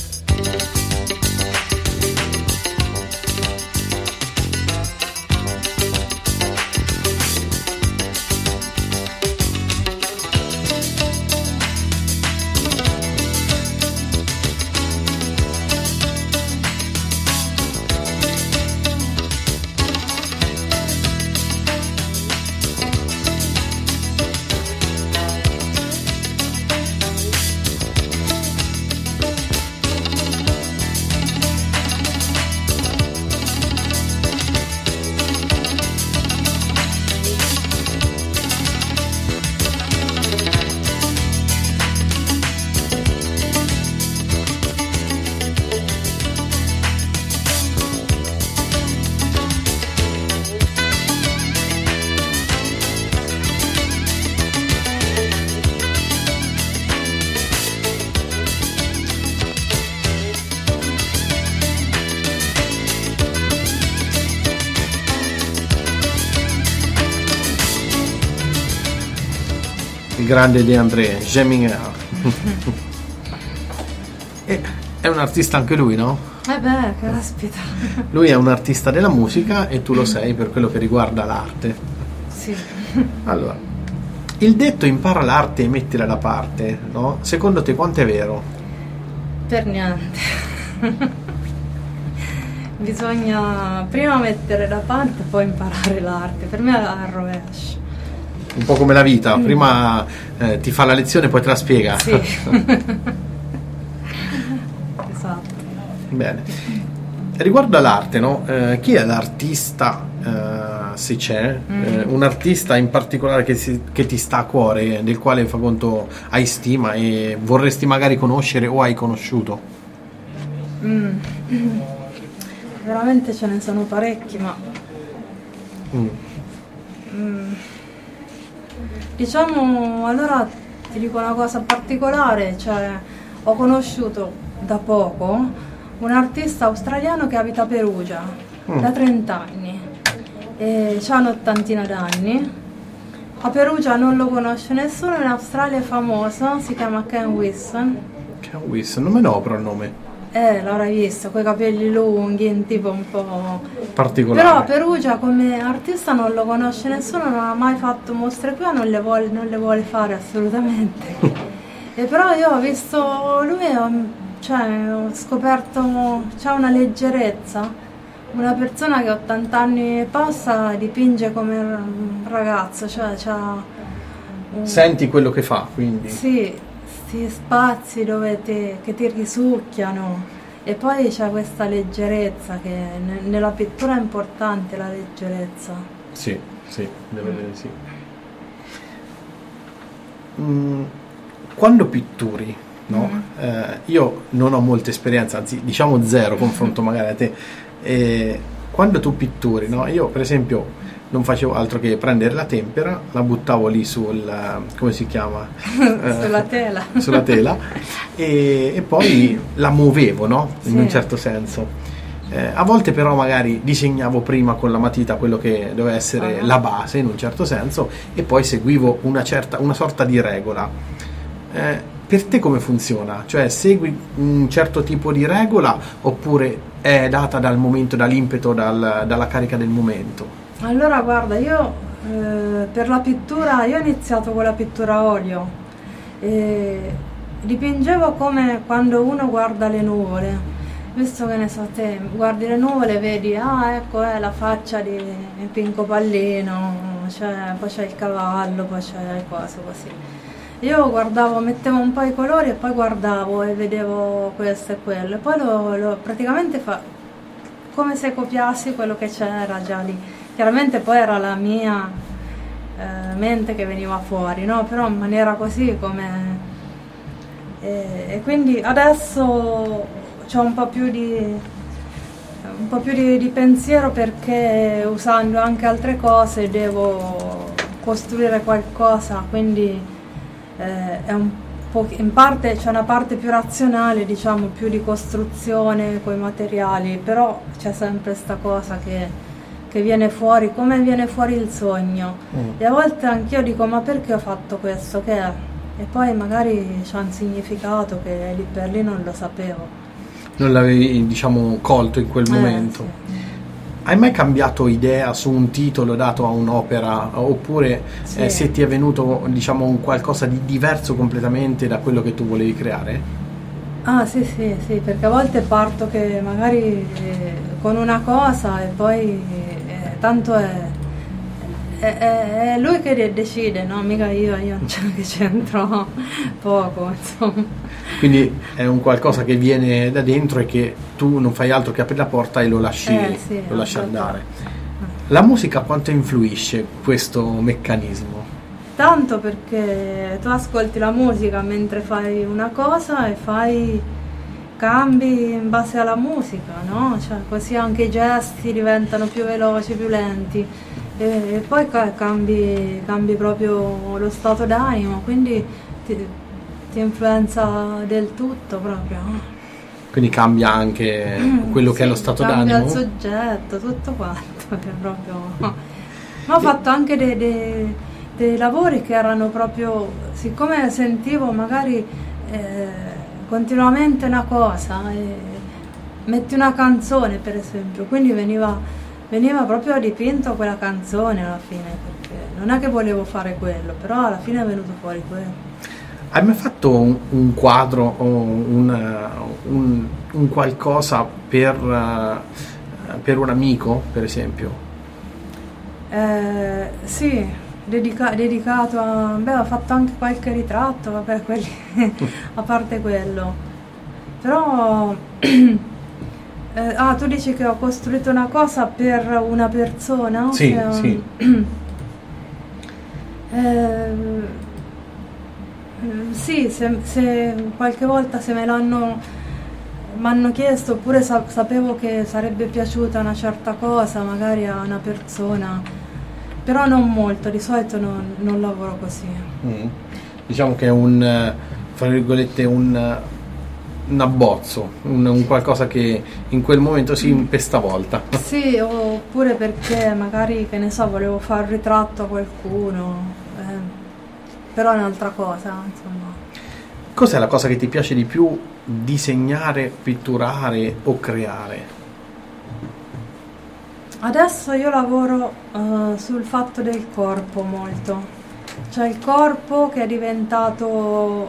Grande De André, Jaminger. È un artista anche lui, no? Beh, caspita. Lui è un artista della musica e tu lo sei per quello che riguarda l'arte. Sì. Allora, il detto impara l'arte e mettila da parte, no? Secondo te quanto è vero? Per niente. Bisogna prima mettere da parte e poi imparare l'arte. Per me è al rovescio. Un po' come la vita, prima ti fa la lezione e poi te la spiega. Sì. Esatto. Bene. Riguardo all'arte, no? Chi è l'artista, se c'è, un artista in particolare che ti sta a cuore, del quale fa conto hai stima e vorresti magari conoscere o hai conosciuto? Veramente ce ne sono parecchi, ma diciamo, allora ti dico una cosa particolare, cioè ho conosciuto da poco un artista australiano che abita a Perugia da 30 anni e ha un'ottantina d'anni. A Perugia non lo conosce nessuno, in Australia è famoso, si chiama Ken Wilson. Ken Wilson, non me ne opero il nome. L'avrai visto, coi capelli lunghi, un tipo un po' particolare. Però a Perugia come artista non lo conosce nessuno, non ha mai fatto mostre qui, non le vuole fare assolutamente. E però io ho visto lui, ho scoperto, c'ha una leggerezza, una persona che 80 anni e passa dipinge come un ragazzo, cioè senti quello che fa, quindi. Sì. Spazi dove che ti risucchiano e poi c'è questa leggerezza che nella pittura è importante, la leggerezza. Sì, devo dire sì. Quando pitturi, no? Io non ho molta esperienza, anzi diciamo zero confronto magari a te. Quando tu pitturi, no? Io per esempio non facevo altro che prendere la tempera, la buttavo lì come si chiama? sulla tela e poi la muovevo, no? In un certo senso. A volte però magari disegnavo prima con la matita quello che doveva essere la base in un certo senso e poi seguivo una sorta di regola. Per te come funziona? Cioè segui un certo tipo di regola oppure è data dal momento, dall'impeto, dalla carica del momento? Allora guarda, io per la pittura, io ho iniziato con la pittura a olio, dipingevo come quando uno guarda le nuvole, visto che ne so te, guardi le nuvole e vedi, ecco la faccia di Pinco Pallino, poi c'è il cavallo, poi c'è il coso così. Io guardavo, mettevo un po' i colori e poi guardavo e vedevo questo e quello, e poi lo praticamente come se copiassi quello che c'era già lì. Chiaramente poi era la mia mente che veniva fuori, no? Però in maniera così come... E quindi adesso c'ho un po' più di pensiero perché usando anche altre cose devo costruire qualcosa, quindi è un po', in parte c'è una parte più razionale, diciamo, più di costruzione coi materiali, però c'è sempre sta cosa che viene fuori, come viene fuori il sogno. E a volte anch'io dico, ma perché ho fatto questo, che è? E poi magari c'ha un significato che lì per lì non lo sapevo. Non l'avevi, diciamo, colto in quel momento. Sì. Hai mai cambiato idea su un titolo dato a un'opera, oppure Sì. se ti è venuto, diciamo, un qualcosa di diverso completamente da quello che tu volevi creare? Ah sì, perché a volte parto che magari con una cosa e poi tanto è lui che decide, no? Mica io non c'è che c'entro poco, insomma. Quindi è un qualcosa che viene da dentro e che tu non fai altro che aprire la porta e lo lasci andare. La musica quanto influisce questo meccanismo? Tanto, perché tu ascolti la musica mentre fai una cosa e cambi in base alla musica, no? Cioè, così anche i gesti diventano più veloci, più lenti e poi cambi proprio lo stato d'animo, quindi ti influenza del tutto proprio. Quindi cambia anche quello che è lo stato d'animo? Cambia il soggetto, tutto quanto, è proprio... Ma ho fatto anche dei lavori che erano proprio, siccome sentivo magari continuamente una cosa, metti una canzone per esempio, quindi veniva proprio dipinto quella canzone alla fine, perché non è che volevo fare quello, però alla fine è venuto fuori quello. Hai mai fatto un quadro o un qualcosa per un amico, per esempio? Sì, dedicato a... Beh, ho fatto anche qualche ritratto, vabbè, quelli a parte quello. Però... tu dici che ho costruito una cosa per una persona? Sì, sì. Sì, se qualche volta se me l'hanno chiesto, oppure sapevo che sarebbe piaciuta una certa cosa magari a una persona, però non molto, di solito non lavoro così. Diciamo che è fra virgolette un abbozzo, un qualcosa che in quel momento si impesta volta. Sì, oppure perché magari, che ne so, volevo fare un ritratto a qualcuno, però è un'altra cosa, insomma. Cos'è la cosa che ti piace di più disegnare, pitturare o creare? Adesso io lavoro sul fatto del corpo molto, cioè il corpo che è diventato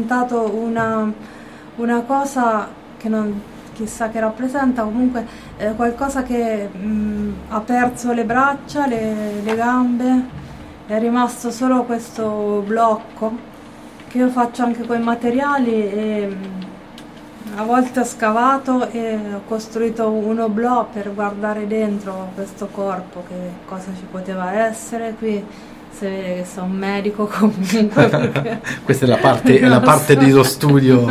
una cosa che non chissà che rappresenta, comunque qualcosa che ha perso le braccia, le gambe, è rimasto solo questo blocco che io faccio anche con i materiali e a volte ho scavato e ho costruito un oblò per guardare dentro questo corpo, che cosa ci poteva essere. Qui si vede che sono un medico comunque. Perché... Questa è la parte dello studio.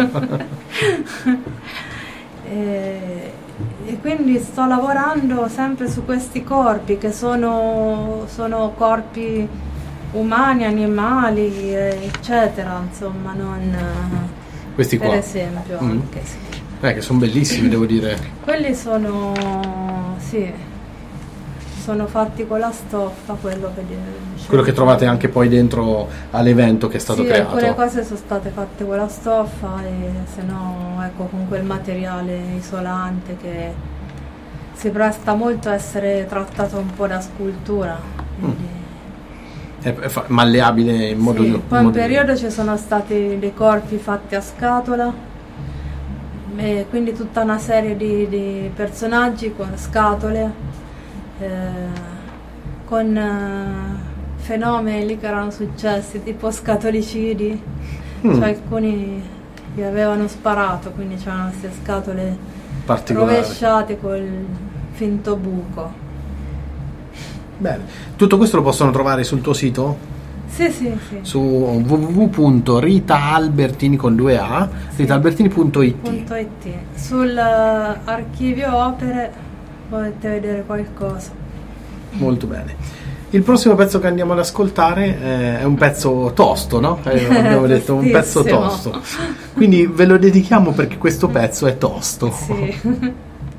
E quindi sto lavorando sempre su questi corpi che sono corpi umani, animali, eccetera, insomma, non questi qua per esempio anche sì. Che sono bellissimi, devo dire. Quelli sono fatti con la stoffa, quello che trovate anche poi dentro all'evento che è stato creato. Alcune cose sono state fatte con la stoffa e se no, ecco, con quel materiale isolante che si presta molto a essere trattato un po' da scultura, quindi è malleabile in modo poi in periodo ci sono stati dei corpi fatti a scatola e quindi tutta una serie di personaggi con scatole, con fenomeni lì che erano successi tipo scatolicidi, cioè alcuni gli avevano sparato, quindi c'erano queste scatole rovesciate col finto buco. Bene, tutto questo lo possono trovare sul tuo sito? Sì. Su www.ritaalbertini con 2a, ritaalbertini.it. Sull'archivio opere potete vedere qualcosa. Molto bene. Il prossimo pezzo che andiamo ad ascoltare è un pezzo tosto, no? Abbiamo detto un pezzo tosto. Quindi ve lo dedichiamo perché questo pezzo è tosto. Sì.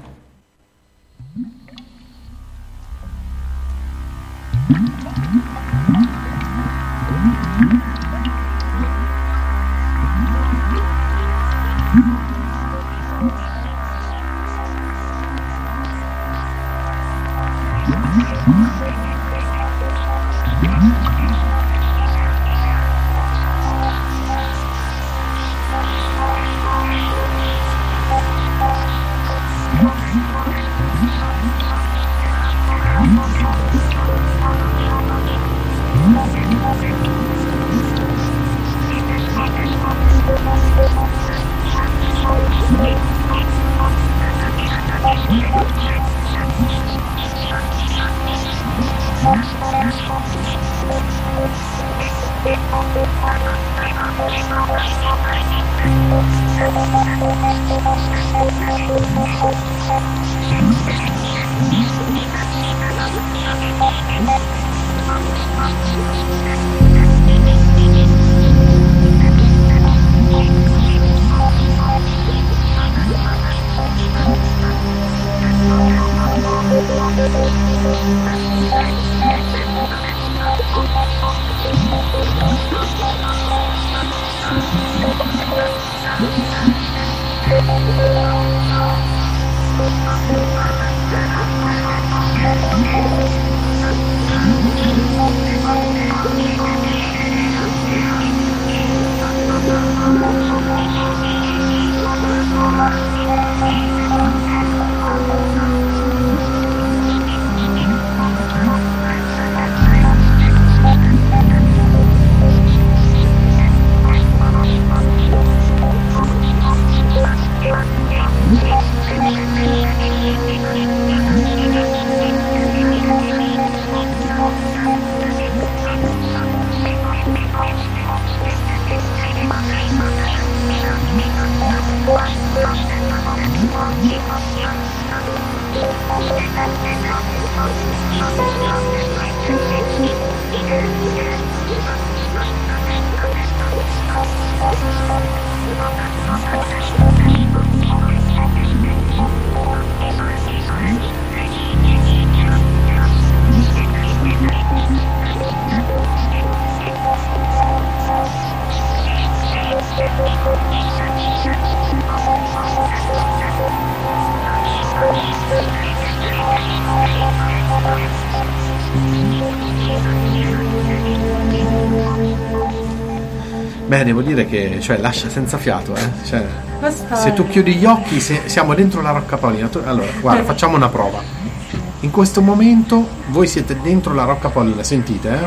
Beh, devo dire che lascia senza fiato, Cioè, Questa se tu chiudi gli occhi, siamo dentro la Rocca Paolina. Allora, guarda, facciamo una prova. In questo momento voi siete dentro la Rocca Paolina, sentite,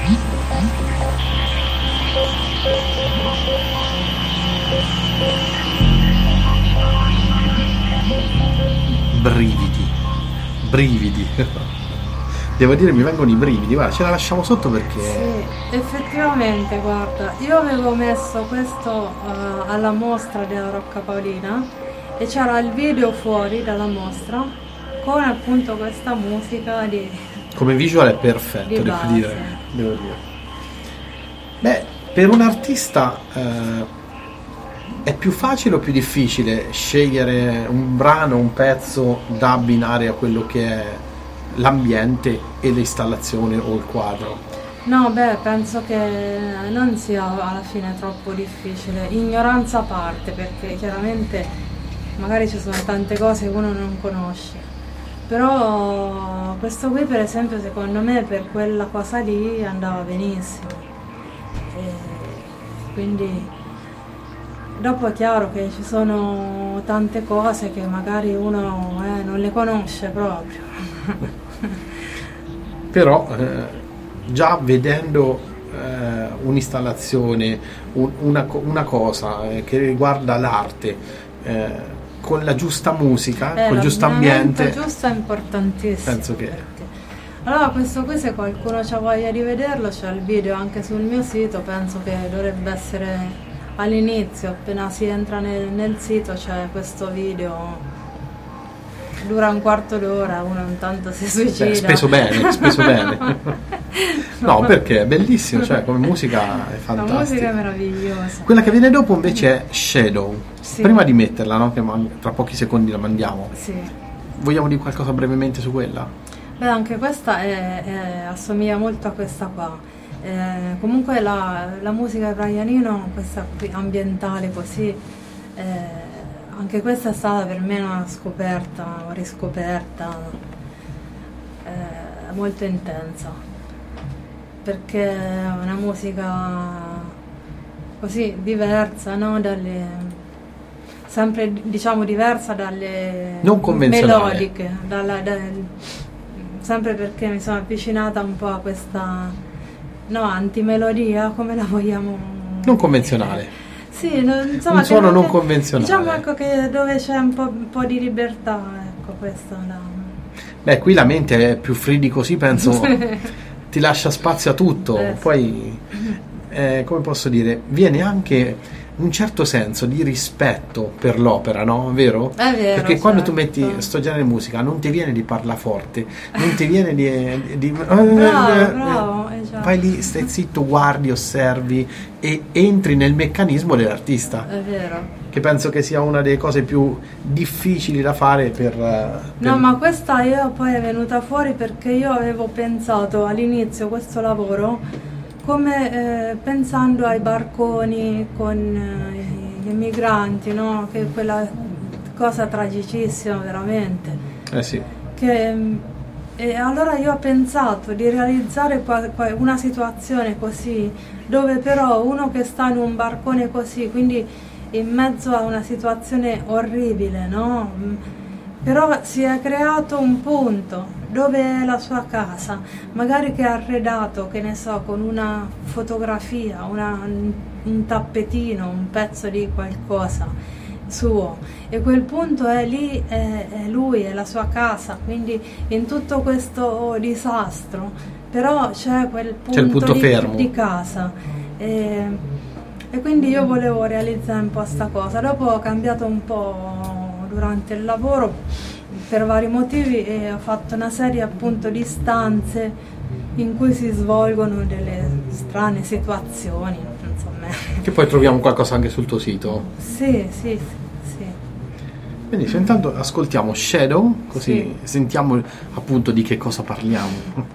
Brividi. Devo dire, mi vengono i brividi. Guarda, ce la lasciamo sotto perché... Sì, effettivamente, guarda, io avevo messo questo alla mostra della Rocca Paolina e c'era il video fuori dalla mostra con appunto questa musica di... Come visual è perfetto, di devo base. dire. Beh, per un artista è più facile o più difficile scegliere un brano, un pezzo da abbinare a quello che è l'ambiente e l'installazione o il quadro? No, beh, penso che non sia alla fine troppo difficile, ignoranza a parte, perché chiaramente magari ci sono tante cose che uno non conosce, però questo qui per esempio secondo me per quella cosa lì andava benissimo, e quindi dopo è chiaro che ci sono tante cose che magari uno non le conosce proprio. Però già vedendo un'installazione, una cosa che riguarda l'arte, con la giusta musica, col giusto ambiente, giusto è importantissimo. penso che... Allora questo qui, se qualcuno ha voglia di vederlo, c'è il video anche sul mio sito, penso che dovrebbe essere all'inizio, appena si entra nel sito c'è questo video. dura un quarto d'ora, uno intanto si suicida. Speso bene, speso bene. No, perché è bellissimo, cioè come musica è fantastica. La musica è meravigliosa. Quella che viene dopo invece è Shadow. Sì. Prima di metterla, no? Che tra pochi secondi la mandiamo. Sì. Vogliamo dire qualcosa brevemente su quella? Beh, anche questa assomiglia molto a questa qua. Comunque la musica di Brian Eno, questa qui, ambientale così, anche questa è stata per me una scoperta, una riscoperta molto intensa, perché è una musica così diversa, no? Sempre diciamo diversa dalle non convenzionale, melodiche, sempre perché mi sono avvicinata un po' a questa antimelodia, come la vogliamo, non convenzionale. Sì, insomma, un suono non convenzionale. Diciamo, ecco, che dove c'è un po' di libertà, ecco, questo Beh, qui la mente è più free di così, penso. Ti lascia spazio a tutto. Poi come posso dire, viene anche un certo senso di rispetto per l'opera, no? Vero? È vero, perché quando tu certo. metti sto genere di musica non ti viene di parlare forte, non ti viene di bravo, esatto. Vai lì, stai zitto, guardi, osservi e entri nel meccanismo dell'artista. È vero. Che penso che sia una delle cose più difficili da fare per... No, ma questa io poi è venuta fuori perché io avevo pensato all'inizio questo lavoro come pensando ai barconi con gli emigranti, no? Che è quella cosa tragicissima veramente. Sì. E allora io ho pensato di realizzare una situazione così, dove però uno che sta in un barcone così, quindi in mezzo a una situazione orribile, no? Però si è creato un punto dove è la sua casa, magari che è arredato, che ne so, con una fotografia, un tappetino, un pezzo di qualcosa suo, e quel punto è lì, è lui, è la sua casa, quindi in tutto questo disastro però c'è quel punto fermo di casa, e quindi io volevo realizzare un po' sta cosa. Dopo ho cambiato un po' durante il lavoro per vari motivi e ho fatto una serie appunto di stanze in cui si svolgono delle strane situazioni, insomma. Che poi troviamo qualcosa anche sul tuo sito. Sì. Benissimo, intanto ascoltiamo Shadow, così sentiamo appunto di che cosa parliamo.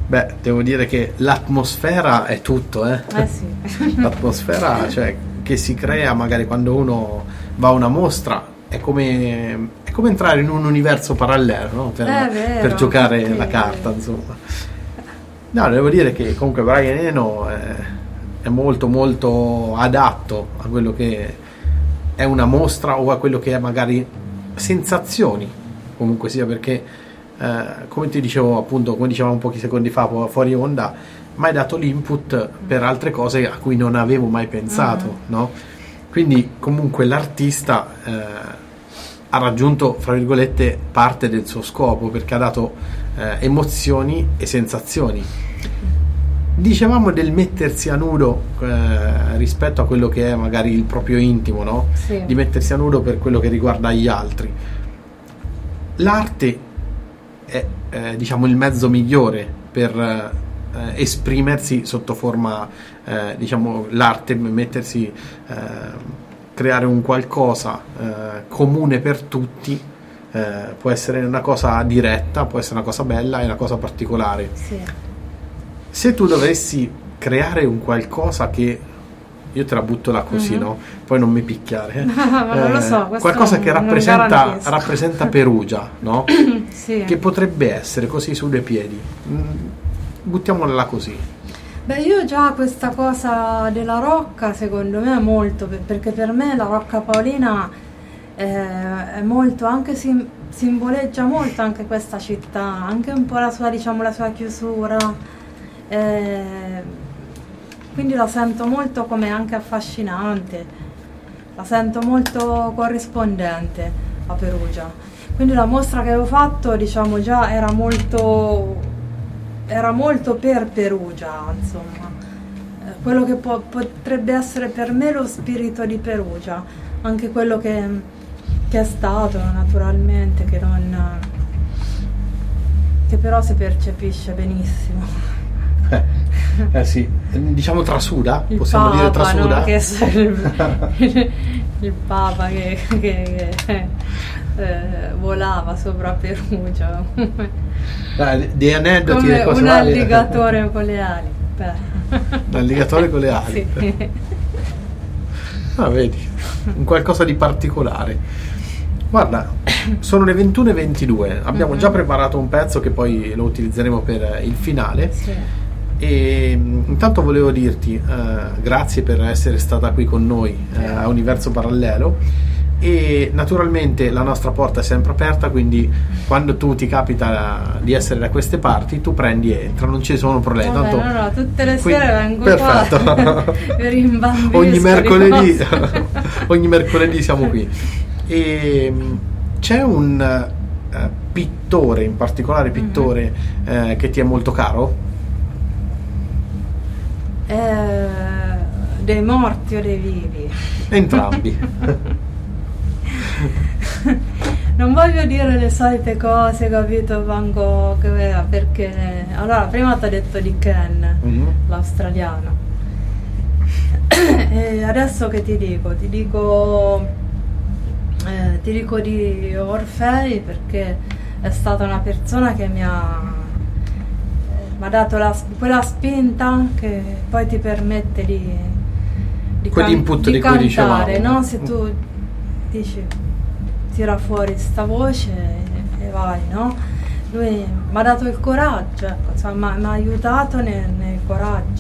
Beh, devo dire che l'atmosfera è tutto, Sì. L'atmosfera, cioè, che si crea magari quando uno va a una mostra è come entrare in un universo parallelo, no? Per giocare sì. la carta, insomma. No, devo dire che comunque Brian Eno è molto molto adatto a quello che è una mostra o a quello che è magari sensazioni, comunque sia, perché come ti dicevo, appunto, come dicevamo pochi secondi fa fuori onda, mi hai dato l'input per altre cose a cui non avevo mai pensato, no? Quindi comunque l'artista ha raggiunto, fra virgolette, parte del suo scopo, perché ha dato emozioni e sensazioni. Dicevamo del mettersi a nudo rispetto a quello che è magari il proprio intimo, no? Sì. Di mettersi a nudo per quello che riguarda gli altri. L'arte è diciamo il mezzo migliore per esprimersi sotto forma, diciamo, l'arte, mettersi, creare un qualcosa comune per tutti, può essere una cosa diretta, può essere una cosa bella e una cosa particolare. Sì. Se tu dovessi creare un qualcosa che, io te la butto là così, no? Poi non mi picchiare. Ma non lo so, qualcosa che rappresenta Perugia, no? Sì. Che potrebbe essere così su due piedi. Buttiamola là così. Beh, io già questa cosa della rocca, secondo me è molto, perché per me la Rocca Paolina è molto, anche simboleggia molto anche questa città, anche un po' la sua, diciamo, la sua chiusura. Quindi la sento molto come anche affascinante, la sento molto corrispondente a Perugia. Quindi la mostra che avevo fatto, diciamo, già era molto per Perugia, insomma, quello che potrebbe essere per me lo spirito di Perugia, anche quello che è stato, naturalmente, che però si percepisce benissimo. Sì, diciamo trasuda, Il possiamo Papa, dire trasuda, no? Che il Papa che volava sopra Perugia dei aneddoti, come e cose un varie. alligatore con le ali. Un alligatore con le ali. Sì. Vedi, un qualcosa di particolare. Guarda, sono le 21:22, abbiamo già preparato un pezzo che poi lo utilizzeremo per il finale. Sì. E intanto volevo dirti grazie per essere stata qui con noi a Universo Parallelo, e naturalmente la nostra porta è sempre aperta, quindi quando tu ti capita di essere da queste parti tu prendi e entra, non ci sono problemi. Vabbè, tanto no, tutte le qui, sere vengo perfetto. qua per imbambisco ogni mercoledì di cose. ogni mercoledì siamo qui. E c'è un pittore, in particolare pittore, che ti è molto caro? Dei morti o dei vivi? Entrambi. Non voglio dire le solite cose, capito, Van Gogh, perché allora prima ti ho detto di Ken, l'australiano, e adesso che ti dico di Orfei, perché è stata una persona che mi ha dato quella spinta che poi ti permette di quell'input di cui cantare, dicevamo, no? Se tu dici tira fuori sta voce e vai, no? Lui mi ha dato il coraggio, ecco, insomma, mi ha aiutato nel coraggio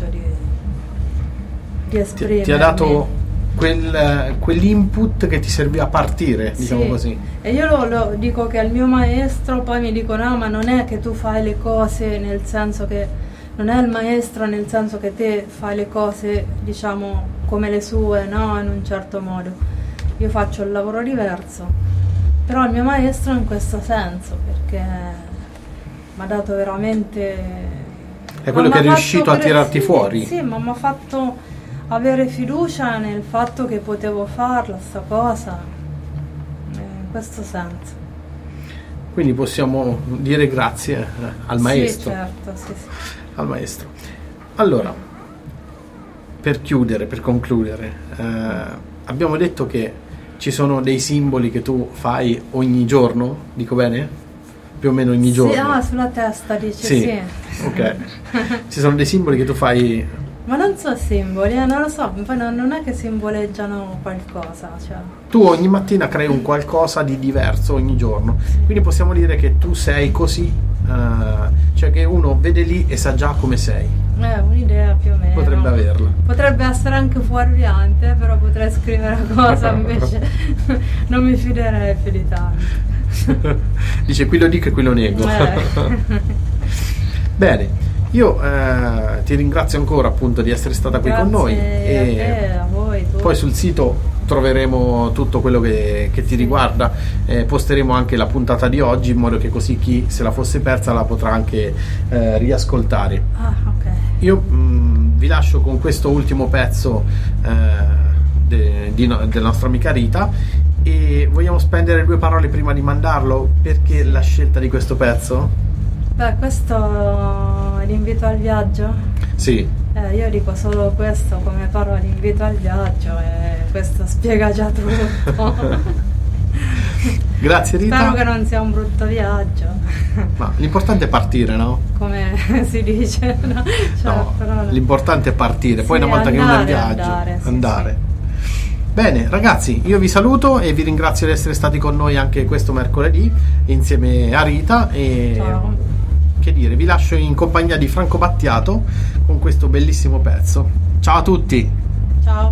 di esprimermi. Ti ha dato quell'input che ti serviva a partire, diciamo così. E io lo dico che al mio maestro, poi mi dicono: no, ma non è che tu fai le cose nel senso che non è il maestro, nel senso che te fai le cose, diciamo, come le sue, no? In un certo modo. Io faccio il lavoro diverso, però il mio maestro in questo senso, perché mi ha dato veramente... È quello che è riuscito a tirarti fuori. Sì, ma mi ha fatto avere fiducia nel fatto che potevo farla sta cosa, in questo senso. Quindi possiamo dire grazie al maestro. Sì, certo, sì. Al maestro. Allora, per concludere, abbiamo detto che ci sono dei simboli che tu fai ogni giorno, dico bene? più o meno ogni giorno? Ah, sulla testa dice, sì. Ok. Ci sono dei simboli che tu fai? Ma non so simboli, non lo so, poi non è che simboleggiano qualcosa, cioè. Tu ogni mattina crei un qualcosa di diverso ogni giorno, quindi possiamo dire che tu sei così, cioè che uno vede lì e sa già come sei. Un'idea più o meno. Potrebbe averla. Potrebbe essere anche fuorviante, però potrei scrivere una cosa, invece non mi fiderei più di tanto. Dice qui lo dico e qui lo nego. Bene. Io ti ringrazio ancora appunto di essere stata qui con noi e a voi, poi sul sito troveremo tutto quello che ti riguarda, posteremo anche la puntata di oggi in modo che così chi se la fosse persa la potrà anche riascoltare. Ok. Io vi lascio con questo ultimo pezzo della nostra amica Rita e vogliamo spendere 2 parole prima di mandarlo. Perché la scelta di questo pezzo? Beh, questo è l'invito al viaggio? Sì. Io dico solo questo come parola, l'invito al viaggio, e questo spiega già tutto. Grazie Rita. Spero che non sia un brutto viaggio. Ma l'importante è partire, no? Come si dice, no? Cioè, No, però l'importante è partire, poi sì, una volta che uno è in viaggio, andare. Bene ragazzi, io vi saluto e vi ringrazio di essere stati con noi anche questo mercoledì insieme a Rita e Ciao. Che dire, vi lascio in compagnia di Franco Battiato con questo bellissimo pezzo. Ciao a tutti. Ciao.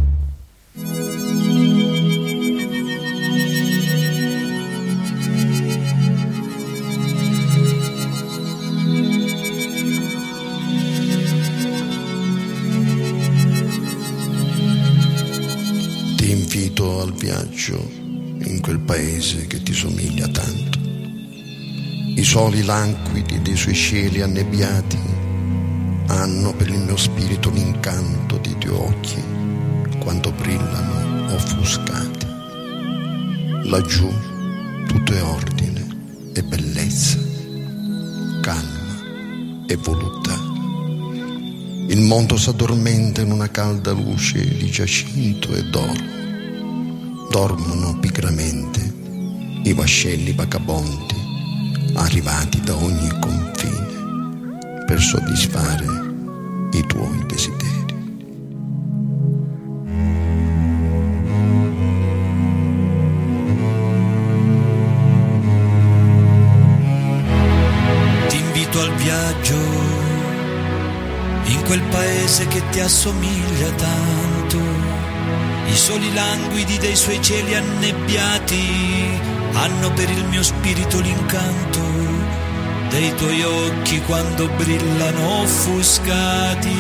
Ti invito al viaggio in quel paese che ti somiglia tanto. I soli languidi dei suoi cieli annebbiati hanno per il mio spirito l'incanto dei tuoi occhi quando brillano offuscati. Laggiù tutto è ordine e bellezza, calma e voluttà. Il mondo s'addormenta in una calda luce di giacinto e d'oro. Dormono pigramente i vascelli vagabondi arrivati da ogni confine per soddisfare i tuoi desideri. Ti invito al viaggio in quel paese che ti assomiglia tanto. I soli languidi dei suoi cieli annebbiati hanno per il mio spirito l'incanto dei tuoi occhi quando brillano offuscati.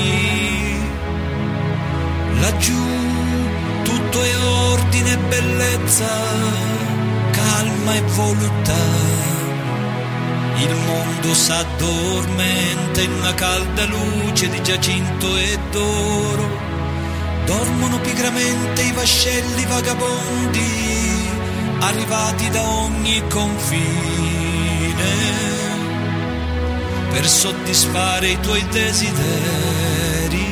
Laggiù tutto è ordine e bellezza, calma e voluttà. Il mondo s'addormenta in una calda luce di giacinto e d'oro. Dormono pigramente i vascelli vagabondi arrivati da ogni confine per soddisfare i tuoi desideri,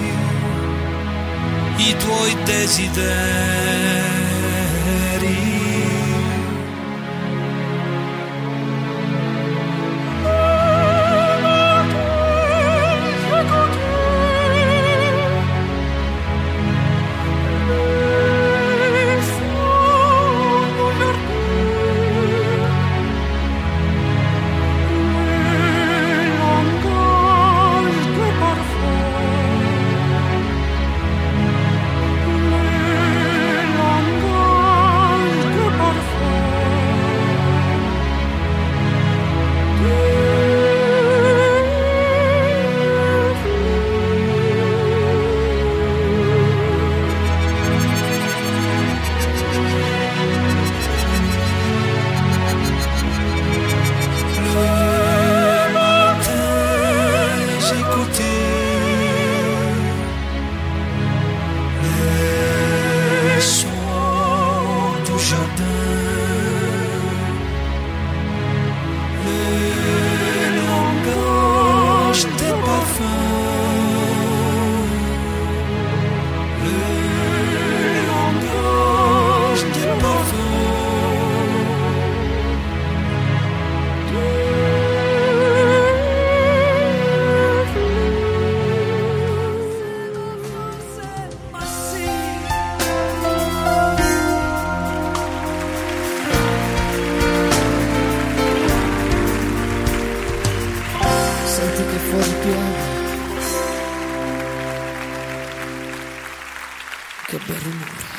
i tuoi desideri. quel rumore.